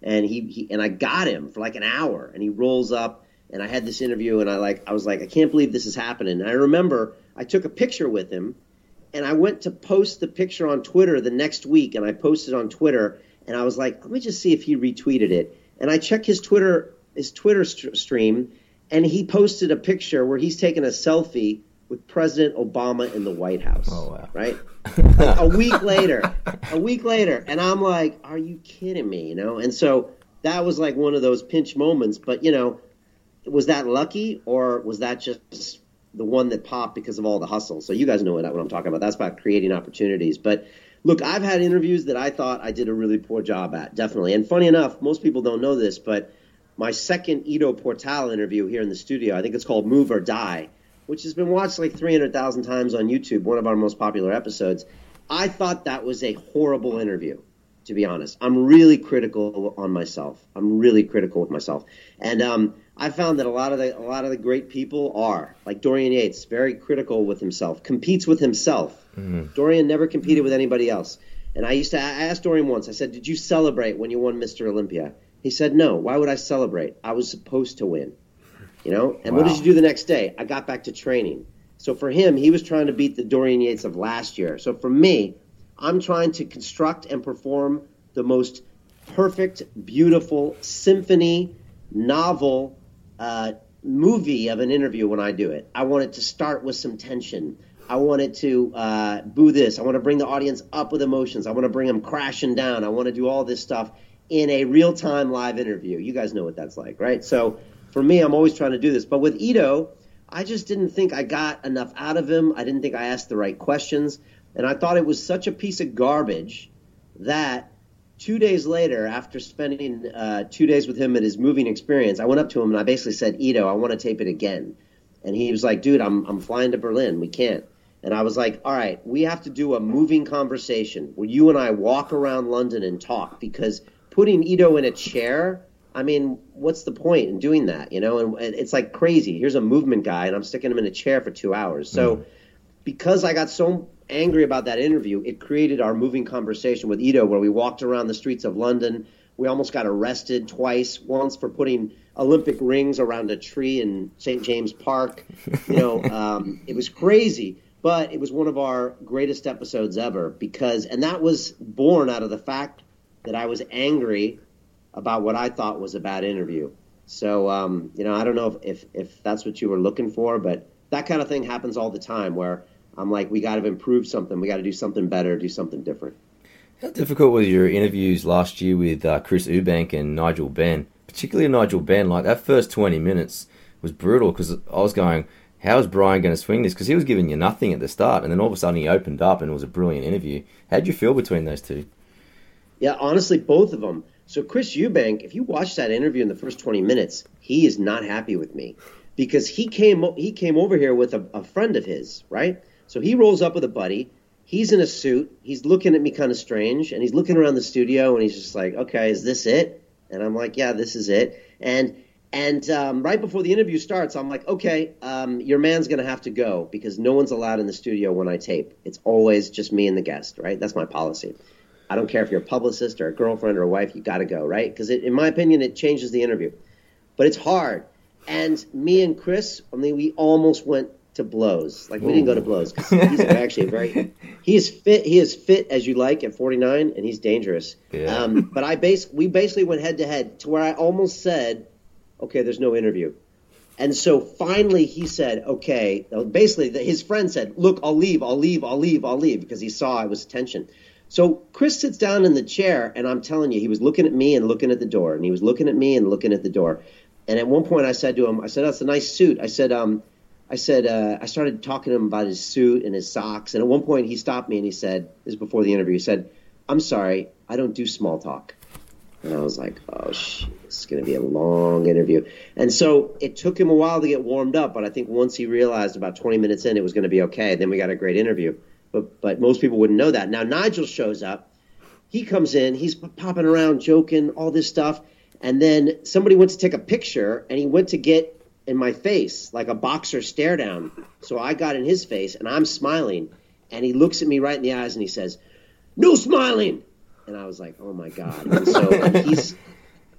Speaker 5: and he, he and I got him for like an hour, and he rolls up, and I had this interview, and I like I was like, I can't believe this is happening. And I remember I took a picture with him, and I went to post the picture on Twitter the next week, and I posted on Twitter, and I was like, let me just see if he retweeted it. And I checked his Twitter his Twitter st- stream, and he posted a picture where he's taking a selfie with President Obama in the White House.
Speaker 3: Oh, wow.
Speaker 5: Right? Like a week later, a week later. And I'm like, are you kidding me? You know? And so that was like one of those pinch moments. But, you know, was that lucky, or was that just the one that popped because of all the hustle? So you guys know what, what I'm talking about. That's about creating opportunities. But look, I've had interviews that I thought I did a really poor job at, definitely. And funny enough, most people don't know this, but my second Ido Portal interview here in the studio, I think it's called Move or Die, which has been watched like three hundred thousand times on YouTube, one of our most popular episodes. I thought that was a horrible interview, to be honest. I'm really critical on myself. I'm really critical with myself. And um, I found that a lot of the a lot of the great people are, like Dorian Yates, very critical with himself, competes with himself. Mm-hmm. Dorian never competed with anybody else. And I used to I asked Dorian once, I said, did you celebrate when you won Mister Olympia? He said, no. Why would I celebrate? I was supposed to win. You know? And wow. What did you do the next day? I got back to training. So for him, he was trying to beat the Dorian Yates of last year. So for me, I'm trying to construct and perform the most perfect, beautiful symphony, novel, uh, movie of an interview when I do it. I want it to start with some tension. I want it to uh, boo this. I want to bring the audience up with emotions. I want to bring them crashing down. I want to do all this stuff in a real-time live interview. You guys know what that's like, right? So for me, I'm always trying to do this. But with Ido, I just didn't think I got enough out of him. I didn't think I asked the right questions. And I thought it was such a piece of garbage that two days later, after spending uh, two days with him at his moving experience, I went up to him and I basically said, Ido, I want to tape it again. And he was like, dude, I'm I'm flying to Berlin. We can't. And I was like, all right, we have to do a moving conversation where you and I walk around London and talk, because putting Ido in a chair, I mean, what's the point in doing that? You know, and it's like crazy. Here's a movement guy, and I'm sticking him in a chair for two hours. So mm. because I got so angry about that interview, it created our moving conversation with Ido, where we walked around the streets of London. We almost got arrested twice, once for putting Olympic rings around a tree in Saint James Park. You know, um, it was crazy. But it was one of our greatest episodes ever, because, and that was born out of the fact that I was angry about what I thought was a bad interview. So, um, you know, I don't know if, if, if that's what you were looking for, but that kind of thing happens all the time, where I'm like, we got to improve something. We got to do something better, do something different.
Speaker 3: How difficult were your interviews last year with uh, Chris Eubank and Nigel Benn? Particularly Nigel Benn, like that first twenty minutes was brutal, because I was going, how is Brian going to swing this? Because he was giving you nothing at the start, and then all of a sudden he opened up and it was a brilliant interview. How did you feel between those two?
Speaker 5: Yeah, honestly, both of them. So Chris Eubank, if you watch that interview in the first twenty minutes, he is not happy with me, because he came he came over here with a, a friend of his, right? So he rolls up with a buddy. He's in a suit. He's looking at me kind of strange, and he's looking around the studio, and he's just like, okay, is this it? And I'm like, yeah, this is it. And And um, right before the interview starts, I'm like, okay, um, your man's going to have to go, because no one's allowed in the studio when I tape. It's always just me and the guest, right? That's my policy. I don't care if you're a publicist or a girlfriend or a wife, you got to go, right? Because in my opinion, it changes the interview. But it's hard. And me and Chris, I mean, we almost went to blows. Like, we Ooh. didn't go to blows, because he's actually very – he is fit. He is fit as you like at forty-nine, and he's dangerous. Yeah. Um, but I base, we basically went head-to-head to where I almost said – okay, there's no interview. And so finally he said, okay, basically his friend said, look, I'll leave, I'll leave, I'll leave, I'll leave, because he saw it was tension. So Chris sits down in the chair, and I'm telling you, he was looking at me and looking at the door, and he was looking at me and looking at the door. And at one point I said to him, I said, that's a nice suit. I said, um, I said, uh, I started talking to him about his suit and his socks. And at one point he stopped me and he said, this is before the interview, he said, I'm sorry, I don't do small talk. And I was like, oh, shit, this is going to be a long interview. And so it took him a while to get warmed up, but I think once he realized about twenty minutes in it was going to be okay, then we got a great interview. But but most people wouldn't know that. Now Nigel shows up. He comes in. He's popping around, joking, all this stuff. And then somebody went to take a picture, and he went to get in my face, like a boxer stare down. So I got in his face, and I'm smiling. And he looks at me right in the eyes, and he says, no smiling. And I was like, oh, my God. And so and he's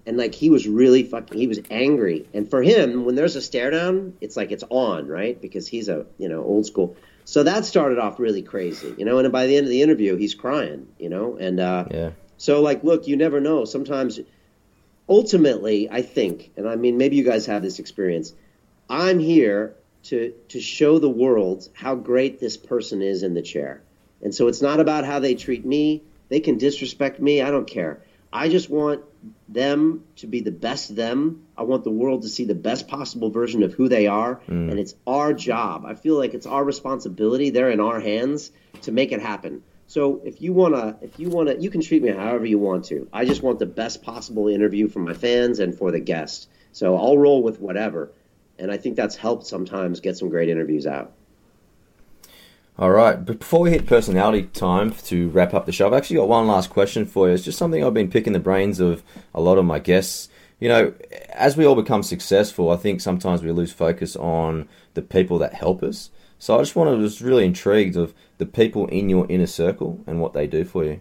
Speaker 5: And like he was really fucking, he was angry. And for him, when there's a stare down, it's like it's on, right? Because he's a, you know, old school. So that started off really crazy, you know. And by the end of the interview, he's crying, you know. And uh,
Speaker 3: yeah.
Speaker 5: So like, look, you never know. Sometimes, ultimately, I think, and I mean, maybe you guys have this experience. I'm here to to show the world how great this person is in the chair. And so it's not about how they treat me. They can disrespect me. I don't care. I just want them to be the best them. I want the world to see the best possible version of who they are. Mm. And it's our job. I feel like it's our responsibility. They're in our hands to make it happen. So if you want to, if you want to, you can treat me however you want to. I just want the best possible interview for my fans and for the guests. So I'll roll with whatever. And I think that's helped sometimes get some great interviews out.
Speaker 3: All right, but before we hit personality time to wrap up the show, I've actually got one last question for you. It's just something I've been picking the brains of a lot of my guests. You know, as we all become successful, I think sometimes we lose focus on the people that help us. So I just wanted, was really intrigued of the people in your inner circle and what they do for you.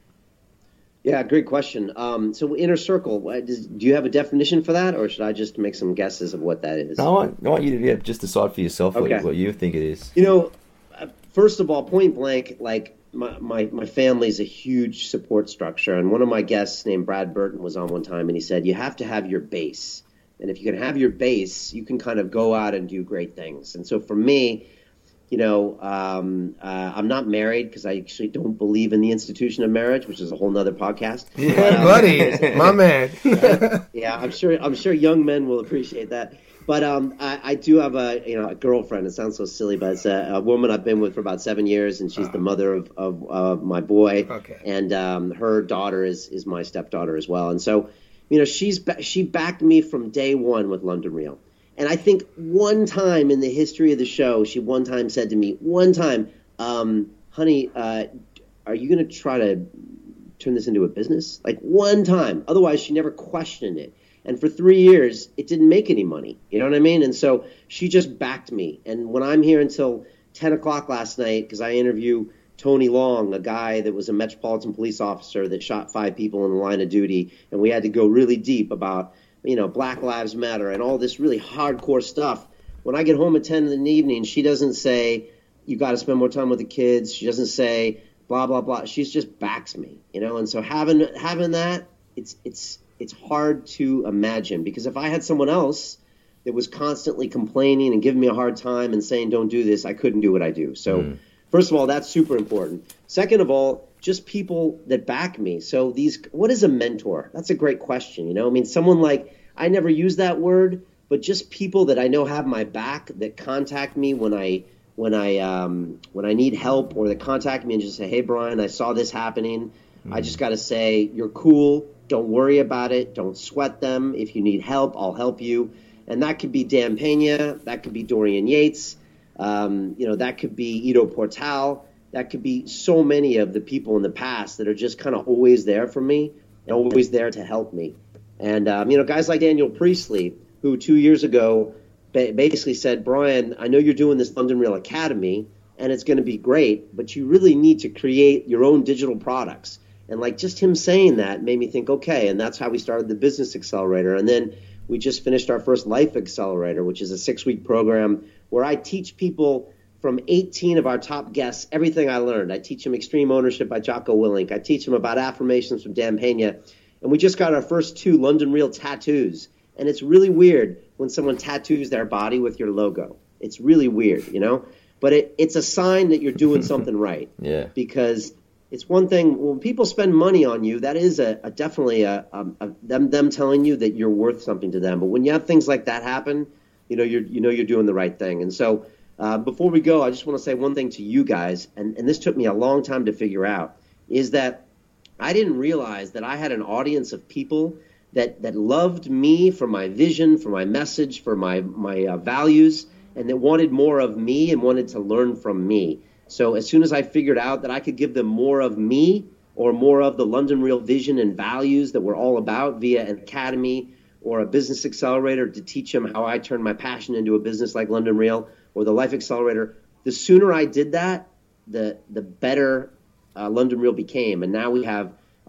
Speaker 5: Yeah, great question. Um, so inner circle, does, do you have a definition for that, or should I just make some guesses of what that is?
Speaker 3: No, I want, I want you to yeah, just decide for yourself
Speaker 5: okay.
Speaker 3: what, what you think it is.
Speaker 5: You know, first of all, point blank, like my, my, my family is a huge support structure. And one of my guests named Brad Burton was on one time, and he said, you have to have your base. And if you can have your base, you can kind of go out and do great things. And so for me, you know, um, uh, I'm not married because I actually don't believe in the institution of marriage, which is a whole nother podcast.
Speaker 6: Yeah,
Speaker 5: but, um,
Speaker 6: buddy, my man.
Speaker 5: yeah, yeah, I'm sure. I'm sure young men will appreciate that. But um, I, I do have a, you know, a girlfriend. It sounds so silly, but it's a, a woman I've been with for about seven years, and she's uh, the mother of, of uh, my boy.
Speaker 6: Okay.
Speaker 5: And um, her daughter is is my stepdaughter as well. And so, you know, she's she backed me from day one with London Real. And I think one time in the history of the show, she one time said to me, one time, um, honey, uh, are you going to try to turn this into a business? Like one time. Otherwise, she never questioned it. And for three years, it didn't make any money. You know what I mean? And so she just backed me. And when I'm here until ten o'clock last night, because I interview Tony Long, a guy that was a Metropolitan Police officer that shot five people in the line of duty, and we had to go really deep about, you know, Black Lives Matter and all this really hardcore stuff. When I get home at ten in the evening, she doesn't say, you got to spend more time with the kids. She doesn't say, blah, blah, blah. She just backs me, you know? And so having having that, it's it's it's hard to imagine, because if I had someone else that was constantly complaining and giving me a hard time and saying, don't do this, I couldn't do what I do. So mm. first of all, that's super important. Second of all, just people that back me. So these, what is a mentor? That's a great question. You know, I mean, someone like, I never use that word, but just people that I know have my back, that contact me when I, when I, um, when I need help, or that contact me and just say, hey, Brian, I saw this happening. Mm. I just got to say, you're cool. Don't worry about it. Don't sweat them. If you need help, I'll help you. And that could be Dan Pena. That could be Dorian Yates. Um, you know, that could be Ido Portal. That could be so many of the people in the past that are just kind of always there for me and always there to help me. And, um, you know, guys like Daniel Priestley, who two years ago ba- basically said, Brian, I know you're doing this London Real Academy, and it's going to be great, but you really need to create your own digital products. And like just him saying that made me think, okay, and that's how we started the Business Accelerator. And then we just finished our first Life Accelerator, which is a six-week program where I teach people from eighteen of our top guests everything I learned. I teach them Extreme Ownership by Jocko Willink. I teach them about affirmations from Dan Pena. And we just got our first two London Real tattoos. And it's really weird when someone tattoos their body with your logo. It's really weird, you know? But it, it's a sign that you're doing something right.
Speaker 3: Yeah.
Speaker 5: Because it's one thing, when people spend money on you, that is a, a definitely a, a, a them them telling you that you're worth something to them. But when you have things like that happen, you know you're you know you're doing the right thing. And so uh, before we go, I just want to say one thing to you guys, and, and this took me a long time to figure out, is that I didn't realize that I had an audience of people that that loved me for my vision, for my message, for my my uh, values, and that wanted more of me and wanted to learn from me. So as soon as I figured out that I could give them more of me, or more of the London Real vision and values that we're all about via an academy or a Business Accelerator to teach them how I turned my passion into a business like London Real, or the Life Accelerator, the sooner I did that, the the better uh, London Real became. And now we have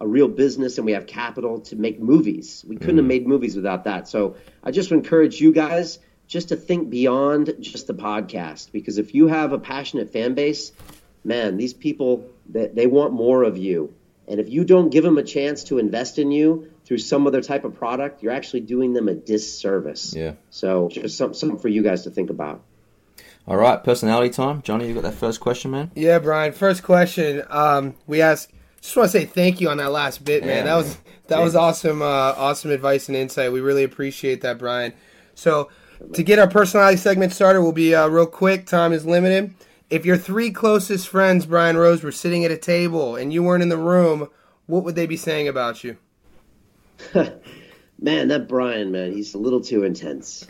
Speaker 5: a real business and we have capital to make movies. We couldn't mm. have made movies without that. So I just encourage you guys just to think beyond just the podcast, because if you have a passionate fan base, man, these people, they, they want more of you. And if you don't give them a chance to invest in you through some other type of product, you're actually doing them a disservice.
Speaker 3: Yeah.
Speaker 5: So just some, something for you guys to think about.
Speaker 3: All right, personality time. Johnny, you got that first question, man?
Speaker 6: Yeah, Brian. First question. Um, we asked. Just want to say thank you on that last bit, man. Yeah, that was that yeah. was awesome. Uh, awesome advice and insight. We really appreciate that, Brian. So to get our personality segment started, we'll be uh, real quick. Time is limited. If your three closest friends, Brian Rose, were sitting at a table and you weren't in the room, what would they be saying about you?
Speaker 5: Man, that Brian, man, he's a little too intense.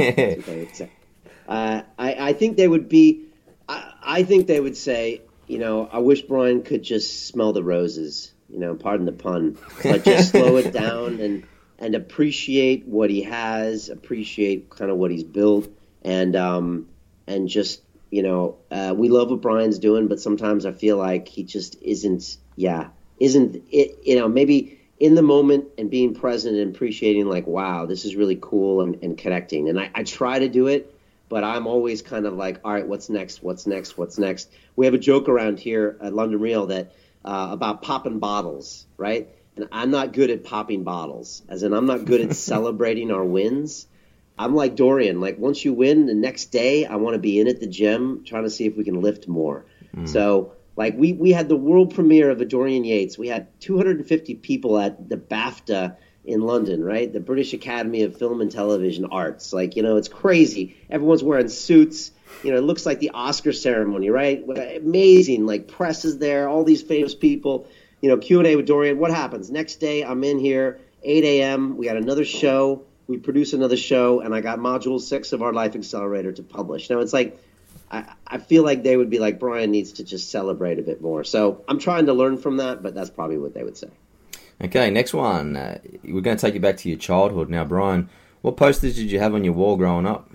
Speaker 5: Uh, I, I think they would be, I, I think they would say, you know, I wish Brian could just smell the roses, you know, pardon the pun, but just slow it down and, and appreciate what he has, appreciate kind of what he's built, and um, and just, you know, uh, we love what Brian's doing, but sometimes I feel like he just isn't, yeah, isn't, it, you know, maybe in the moment and being present and appreciating like, wow, this is really cool and, and connecting. And I, I try to do it. But I'm always kind of like, all right, what's next? What's next? What's next? We have a joke around here at London Real that uh, about popping bottles, right? And I'm not good at popping bottles, as in I'm not good at celebrating our wins. I'm like Dorian. Like once you win, the next day I want to be in at the gym trying to see if we can lift more. Mm. So like we we had the world premiere of a Dorian Yates. We had two hundred fifty people at the BAFTA in London, right? The British Academy of Film and Television Arts. Like, you know, it's crazy. Everyone's wearing suits. You know, it looks like the Oscar ceremony, right? Amazing. Like, press is there, all these famous people. You know, Q and A with Dorian. What happens? Next day, I'm in here, eight a.m. We got another show. We produce another show, and I got Module six of our Life Accelerator to publish. Now, it's like, I, I feel like they would be like, Brian needs to just celebrate a bit more. So I'm trying to learn from that, but that's probably what they would say.
Speaker 3: Okay, next one. Uh, we're going to take you back to your childhood. Now, Brian, what posters did you have on your wall growing up?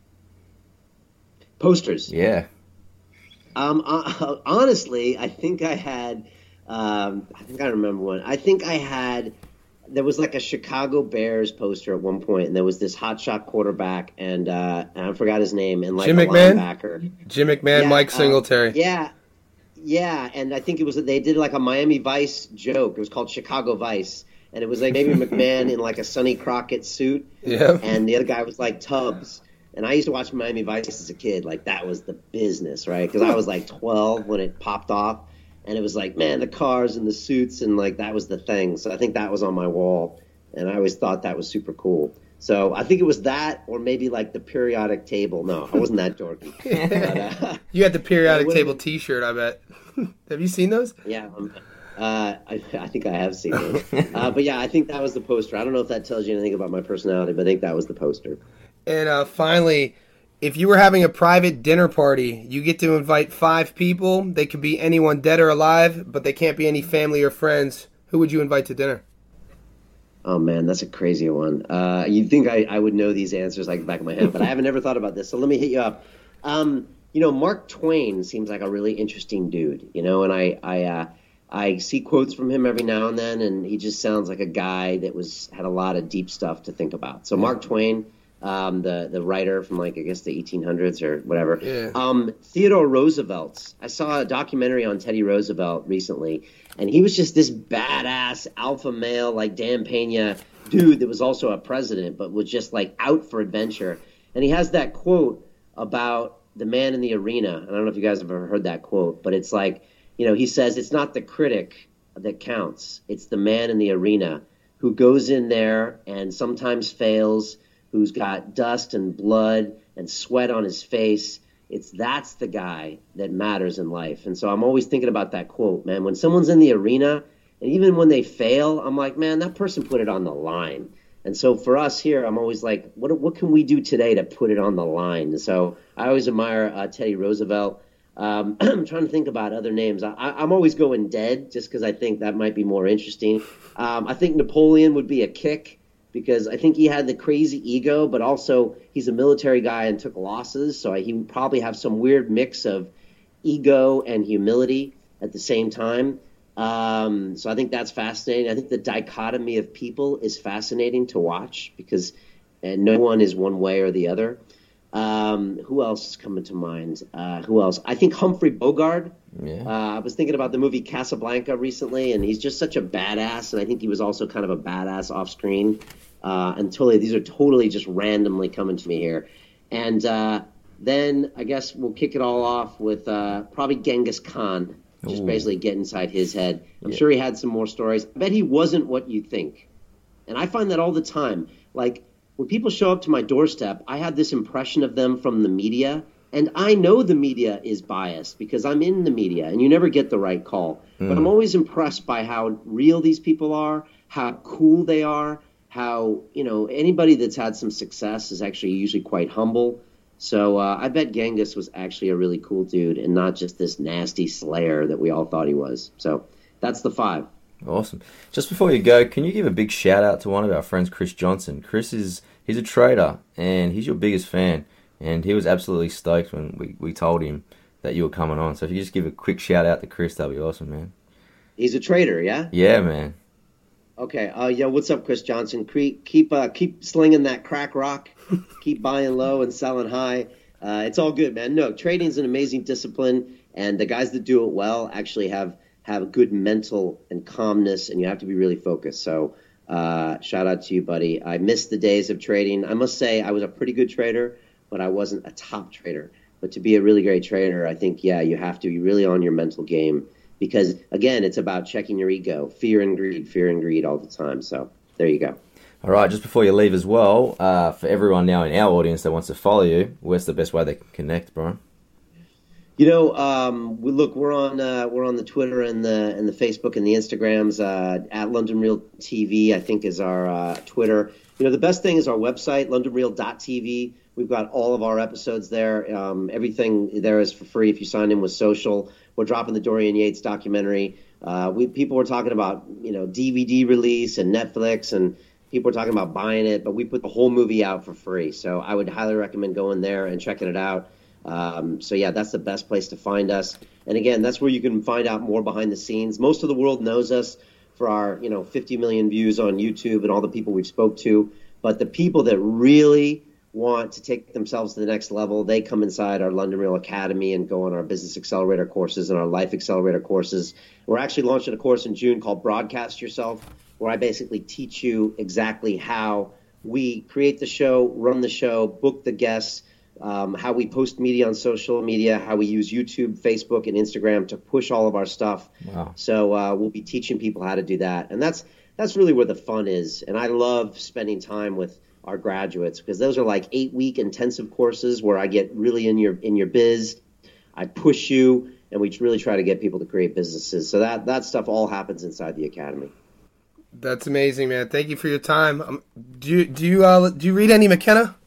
Speaker 5: Posters?
Speaker 3: Yeah.
Speaker 5: Um, uh, honestly, I think I had, um, I think I remember one. I think I had, there was like a Chicago Bears poster at one point, and there was this hotshot quarterback, and, uh, and I forgot his name, and like
Speaker 6: Jim
Speaker 5: a
Speaker 6: McMahon?
Speaker 5: linebacker.
Speaker 6: Jim McMahon,
Speaker 5: yeah,
Speaker 6: Mike Singletary.
Speaker 5: Uh, yeah. Yeah, and I think it was they did like a Miami Vice joke. It was called Chicago Vice, and it was like maybe McMahon in like a Sonny Crockett suit,
Speaker 6: yeah,
Speaker 5: and the other guy was like Tubbs. And I used to watch Miami Vice as a kid. Like that was the business, right? Because I was like twelve when it popped off, and it was like, man, the cars and the suits, and like that was the thing. So I think that was on my wall, and I always thought that was super cool. So I think it was that, or maybe like the periodic table. No, I wasn't that dorky. But, uh,
Speaker 6: you had the periodic table T-shirt, I bet. Have you seen those?
Speaker 5: Yeah, um, uh, I, I think I have seen those. Uh, but yeah, I think that was the poster. I don't know if that tells you anything about my personality, but I think that was the poster.
Speaker 6: And uh, finally, if you were having a private dinner party, you get to invite five people. They could be anyone dead or alive, but they can't be any family or friends. Who would you invite to dinner?
Speaker 5: Oh, man, that's a crazy one. Uh, you'd think I, I would know these answers like the back of my head, but I haven't ever thought about this, so let me hit you up. Um, you know, Mark Twain seems like a really interesting dude, you know, and I I, uh, I see quotes from him every now and then, and he just sounds like a guy that was had a lot of deep stuff to think about. So Mark Twain, um, the, the writer from, like, I guess the eighteen hundreds or whatever.
Speaker 6: Yeah.
Speaker 5: Um, Theodore Roosevelt. I saw a documentary on Teddy Roosevelt recently, and he was just this badass alpha male, like Dan Pena dude that was also a president, but was just like out for adventure. And he has that quote about the man in the arena. I don't know if you guys have ever heard that quote, but it's like, you know, he says, it's not the critic that counts. It's the man in the arena who goes in there and sometimes fails, who's got dust and blood and sweat on his face. It's that's the guy that matters in life. And so I'm always thinking about that quote, man. When someone's in the arena, and even when they fail, I'm like, man, that person put it on the line. And so for us here, I'm always like, what what can we do today to put it on the line? And so I always admire uh, Teddy Roosevelt. Um, I'm trying to think about other names. I, I'm always going dead just because I think that might be more interesting. Um, I think Napoleon would be a kick because I think he had the crazy ego, but also he's a military guy and took losses. So he would probably have some weird mix of ego and humility at the same time. Um, so I think that's fascinating. I think the dichotomy of people is fascinating to watch because uh, no one is one way or the other. Um, who else is coming to mind? Uh, who else? I think Humphrey Bogart.
Speaker 3: Yeah.
Speaker 5: Uh, I was thinking about the movie Casablanca recently, and he's just such a badass. And I think he was also kind of a badass off screen. Uh, and totally, these are totally just randomly coming to me here. And uh, then I guess we'll kick it all off with uh, probably Genghis Khan. Just
Speaker 3: Ooh.
Speaker 5: basically get inside his head. I'm
Speaker 3: Yeah.
Speaker 5: sure he had some more stories. I bet he wasn't what you think. And I find that all the time. Like, when people show up to my doorstep, I have this impression of them from the media. And I know the media is biased because I'm in the media, and you never get the right call. Mm. But I'm always impressed by how real these people are, how cool they are, how, you know, anybody that's had some success is actually usually quite humble. So uh, I bet Genghis was actually a really cool dude and not just this nasty slayer that we all thought he was. So that's the five.
Speaker 3: Awesome. Just before you go, can you give a big shout out to one of our friends, Chris Johnson? Chris is he's a trader and he's your biggest fan, and he was absolutely stoked when we, we told him that you were coming on. So if you just give a quick shout out to Chris, that'd be awesome, man.
Speaker 5: He's a trader, yeah?
Speaker 3: Yeah, man.
Speaker 5: Okay. Uh, yeah. What's up, Chris Johnson? Keep keep uh, keep slinging that crack rock. Keep buying low and selling high. Uh, it's all good, man. No, trading is an amazing discipline, and the guys that do it well actually have have good mental and calmness, and you have to be really focused. So, uh, shout out to you, buddy. I missed the days of trading. I must say, I was a pretty good trader, but I wasn't a top trader. But to be a really great trader, I think, yeah, you have to be really on your mental game. Because, again, it's about checking your ego. Fear and greed, fear and greed all the time. So there you go.
Speaker 3: All right, just before you leave as well, uh, for everyone now in our audience that wants to follow you, where's the best way they can connect, Brian?
Speaker 5: You know, um, we, look, we're on uh, we're on the Twitter and the and the Facebook and the Instagrams. Uh, at London Real T V, I think, is our uh, Twitter. You know, the best thing is our website, london real dot t v. We've got all of our episodes there. Um, everything there is for free if you sign in with social. We're dropping the Dorian Yates documentary. Uh, we people were talking about, you know, D V D release and Netflix, and people were talking about buying it, but we put the whole movie out for free. So I would highly recommend going there and checking it out. Um, so yeah, that's the best place to find us. And again, that's where you can find out more behind the scenes. Most of the world knows us for our, you know, fifty million views on YouTube and all the people we've spoke to. But the people that really want to take themselves to the next level, they come inside our London Real Academy and go on our Business Accelerator courses and our Life Accelerator courses. We're actually launching a course in June called Broadcast Yourself, where I basically teach you exactly how we create the show, run the show, book the guests, um, how we post media on social media, how we use YouTube, Facebook, and Instagram to push all of our stuff.
Speaker 3: Wow.
Speaker 5: So uh, we'll be teaching people how to do that. And that's that's really where the fun is. And I love spending time with our graduates because those are like eight-week intensive courses where I get really in your in your biz. I push you, and we really try to get people to create businesses. So that, that stuff all happens inside the academy.
Speaker 6: That's amazing, man. Thank you for your time. Um, do you do you uh, do you read any McKenna?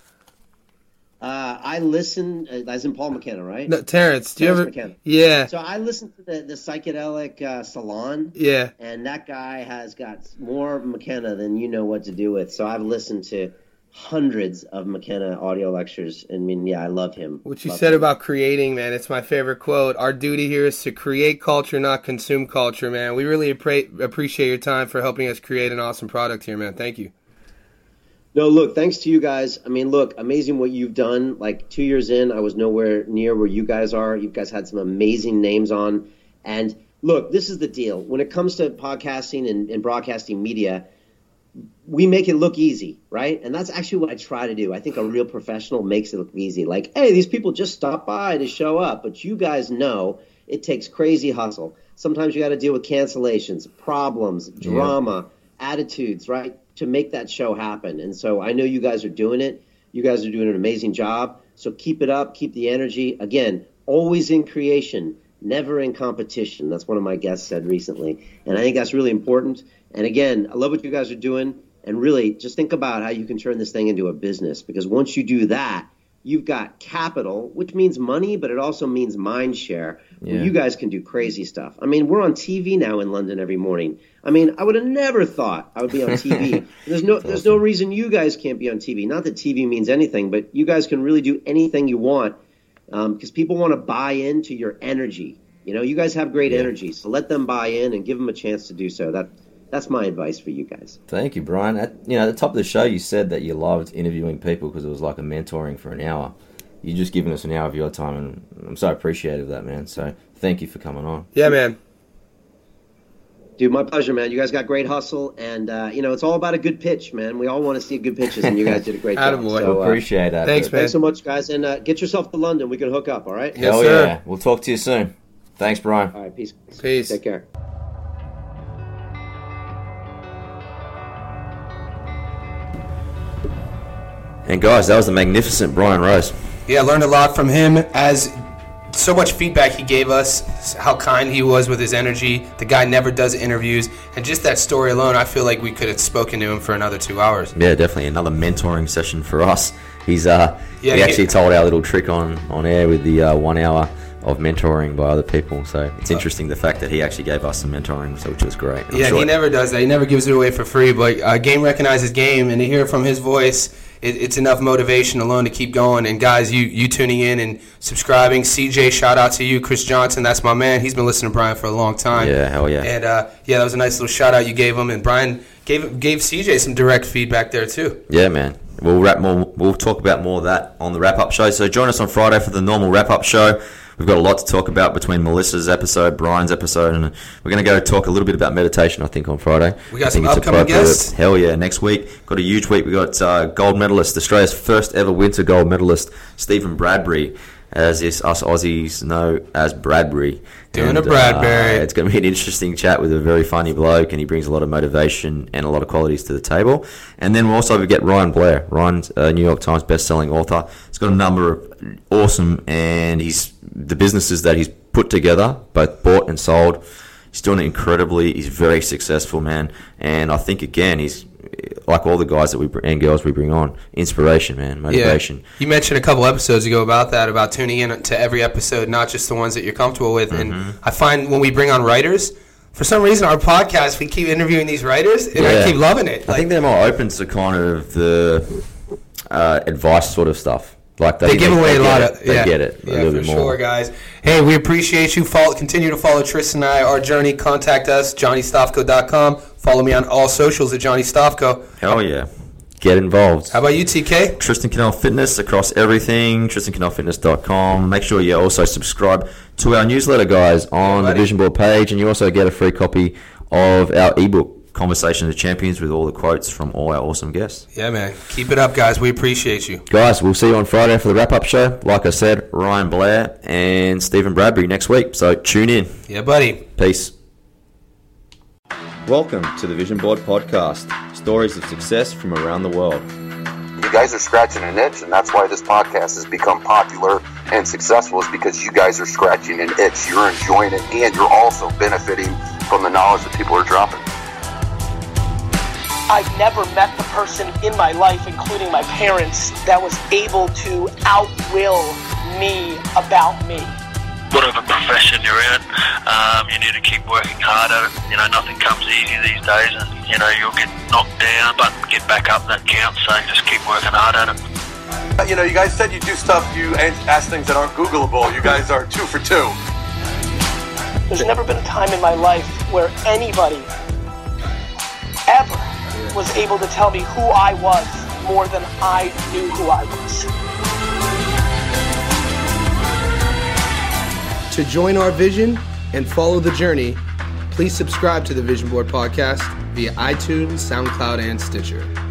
Speaker 5: Uh, I listen, uh, as in Paul McKenna, right?
Speaker 6: No, Terrence. Do
Speaker 5: Terrence
Speaker 6: you ever?
Speaker 5: McKenna.
Speaker 6: Yeah.
Speaker 5: So I listen to the, the psychedelic uh, salon.
Speaker 6: Yeah.
Speaker 5: And that guy has got more McKenna than you know what to do with. So I've listened to hundreds of McKenna audio lectures. I mean, yeah, I love him.
Speaker 6: What you
Speaker 5: love
Speaker 6: said
Speaker 5: him.
Speaker 6: about creating, man, it's my favorite quote. Our duty here is to create culture, not consume culture, man. We really appre- appreciate your time for helping us create an awesome product here, man. Thank you.
Speaker 5: No, look, thanks to you guys. I mean, look, amazing what you've done. Like two years in, I was nowhere near where you guys are. You guys had some amazing names on. And look, this is the deal. When it comes to podcasting and, and broadcasting media, we make it look easy, right? And that's actually what I try to do. I think a real professional makes it look easy. Like, hey, these people just stop by to show up. But you guys know it takes crazy hustle. Sometimes you got to deal with cancellations, problems, drama, yeah. attitudes, right? To make that show happen. And so I know you guys are doing it. You guys are doing an amazing job. So keep it up. Keep the energy. Again, always in creation, never in competition. That's one of my guests said recently. And I think that's really important. And again, I love what you guys are doing. And really, just think about how you can turn this thing into a business. Because once you do that, you've got capital, which means money, but it also means mind share. Yeah. Where you guys can do crazy stuff. I mean, we're on T V now in London every morning. I mean, I would have never thought I would be on T V. There's no, there's no reason you guys can't be on T V. Not that T V means anything, but you guys can really do anything you want um, because people want to buy into your energy. You know, you guys have great energy, so let them buy in and give them a chance to do so. That That's my advice for you guys.
Speaker 3: Thank you, Brian. At, you know, at the top of the show, you said that you loved interviewing people because it was like a mentoring for an hour. You're just giving us an hour of your time, and I'm so appreciative of that, man. So thank you for coming on.
Speaker 6: Yeah, man.
Speaker 5: Dude, my pleasure, man. You guys got great hustle, and, uh, you know, it's all about a good pitch, man. We all want to see good pitches, and you guys did a great job.
Speaker 6: So,
Speaker 5: uh,
Speaker 3: appreciate that.
Speaker 6: Thanks, man.
Speaker 5: Thanks so much, guys, and uh, get yourself to London. We can hook up, all right?
Speaker 6: Yes,
Speaker 3: Hell
Speaker 6: sir.
Speaker 3: yeah. We'll talk to you soon. Thanks, Brian.
Speaker 5: All right, peace.
Speaker 6: Peace.
Speaker 5: Take care.
Speaker 3: And guys, that was the magnificent Brian Rose.
Speaker 1: Yeah, I learned a lot from him, as so much feedback he gave us, how kind he was with his energy. The guy never does interviews, and just that story alone, I feel like we could have spoken to him for another two hours.
Speaker 3: Yeah, definitely another mentoring session for us. He's uh,
Speaker 1: Yeah,
Speaker 3: he
Speaker 1: he-
Speaker 3: actually told our little trick on, on air with the uh, one hour of mentoring by other people. So it's interesting the fact that he actually gave us some mentoring, so which was great. And I'm
Speaker 1: Yeah,
Speaker 3: sure
Speaker 1: he never does that. He never gives it away for free, but uh, game recognizes game, and to hear from his voice, it, it's enough motivation alone to keep going. And guys, you, you tuning in and subscribing. C J, shout out to you. Chris Johnson, that's my man. He's been listening to Brian for a long time.
Speaker 3: Yeah, hell yeah.
Speaker 1: And uh, yeah, that was a nice little shout out you gave him, and Brian gave gave C J some direct feedback there too.
Speaker 3: Yeah, man. We'll wrap more. We'll talk about more of that on the wrap up show. So join us on Friday for the normal wrap up show. We've got a lot to talk about between Melissa's episode, Brian's episode, and we're going to go talk a little bit about meditation, I think, on Friday.
Speaker 1: We got
Speaker 3: I think
Speaker 1: some
Speaker 3: it's
Speaker 1: upcoming
Speaker 3: appropriate.
Speaker 1: guests.
Speaker 3: Hell yeah. Next week, got a huge week. we got uh, gold medalist, Australia's first ever winter gold medalist, Stephen Bradbury, as is us Aussies know as Bradbury.
Speaker 1: Doing
Speaker 3: And,
Speaker 1: a Bradbury.
Speaker 3: Uh, it's going to be an interesting chat with a very funny bloke, and he brings a lot of motivation and a lot of qualities to the table. And then we'll also get Ryan Blair. Ryan's a New York Times best-selling author. He's got a number of awesome, and he's the businesses that he's put together, both bought and sold. He's doing it incredibly. He's very successful, man. And I think, again, he's like all the guys that we br- and girls we bring on, inspiration, man, motivation.
Speaker 1: Yeah. You mentioned a couple episodes ago about that, about tuning in to every episode, not just the ones that you're comfortable with.
Speaker 3: Mm-hmm.
Speaker 1: And I find when we bring on writers, for some reason, our podcast, we keep interviewing these writers, and
Speaker 3: Yeah.
Speaker 1: I keep loving it.
Speaker 3: I think they're more open to kind of the uh, advice sort of stuff. Like
Speaker 1: They give away a
Speaker 3: get
Speaker 1: lot
Speaker 3: it.
Speaker 1: of
Speaker 3: They
Speaker 1: yeah,
Speaker 3: get it a
Speaker 1: yeah,
Speaker 3: little
Speaker 1: for
Speaker 3: bit more.
Speaker 1: sure, guys. Hey, we appreciate you. Follow, continue to follow Tristan and I. Our journey. Contact us, johnny stofko dot com. Follow me on all socials at Johnny Stofko.
Speaker 3: Hell yeah, get involved.
Speaker 1: How about you, T K?
Speaker 3: Tristan Cannell Fitness across everything. tristan cannell fitness dot com. Make sure you also subscribe to our newsletter, guys, on
Speaker 1: Yeah,
Speaker 3: the
Speaker 1: buddy.
Speaker 3: Vision Board page, and you also get a free copy of our ebook, Conversation of the Champions, with all the quotes from all our awesome guests.
Speaker 1: Yeah, man. Keep it up, guys. We appreciate you.
Speaker 3: Guys, we'll see you on Friday for the wrap-up show. Like I said, Ryan Blair and Stephen Bradbury next week. So tune in.
Speaker 1: Yeah, buddy.
Speaker 3: Peace. Welcome to the Vision Board Podcast. Stories of success from around the world.
Speaker 7: You guys are scratching an itch, and that's why this podcast has become popular and successful, is because you guys are scratching an itch. You're enjoying it, and you're also benefiting from the knowledge that people are dropping.
Speaker 8: I've never met the person in my life, including my parents, that was able to outwill me about me.
Speaker 9: Whatever profession you're in, um, you need to keep working hard at it. You know, nothing comes easy these days, and, you know, you'll get knocked down, but get back up, that counts, so just keep working hard at it.
Speaker 4: You know, you guys said you do stuff, you ask things that aren't Googleable. You guys are two for two.
Speaker 8: There's never been a time in my life where anybody ever was able to tell me who I was more than I knew who I was.
Speaker 6: To join our vision and follow the journey, please subscribe to the Vision Board Podcast via iTunes, SoundCloud, and Stitcher.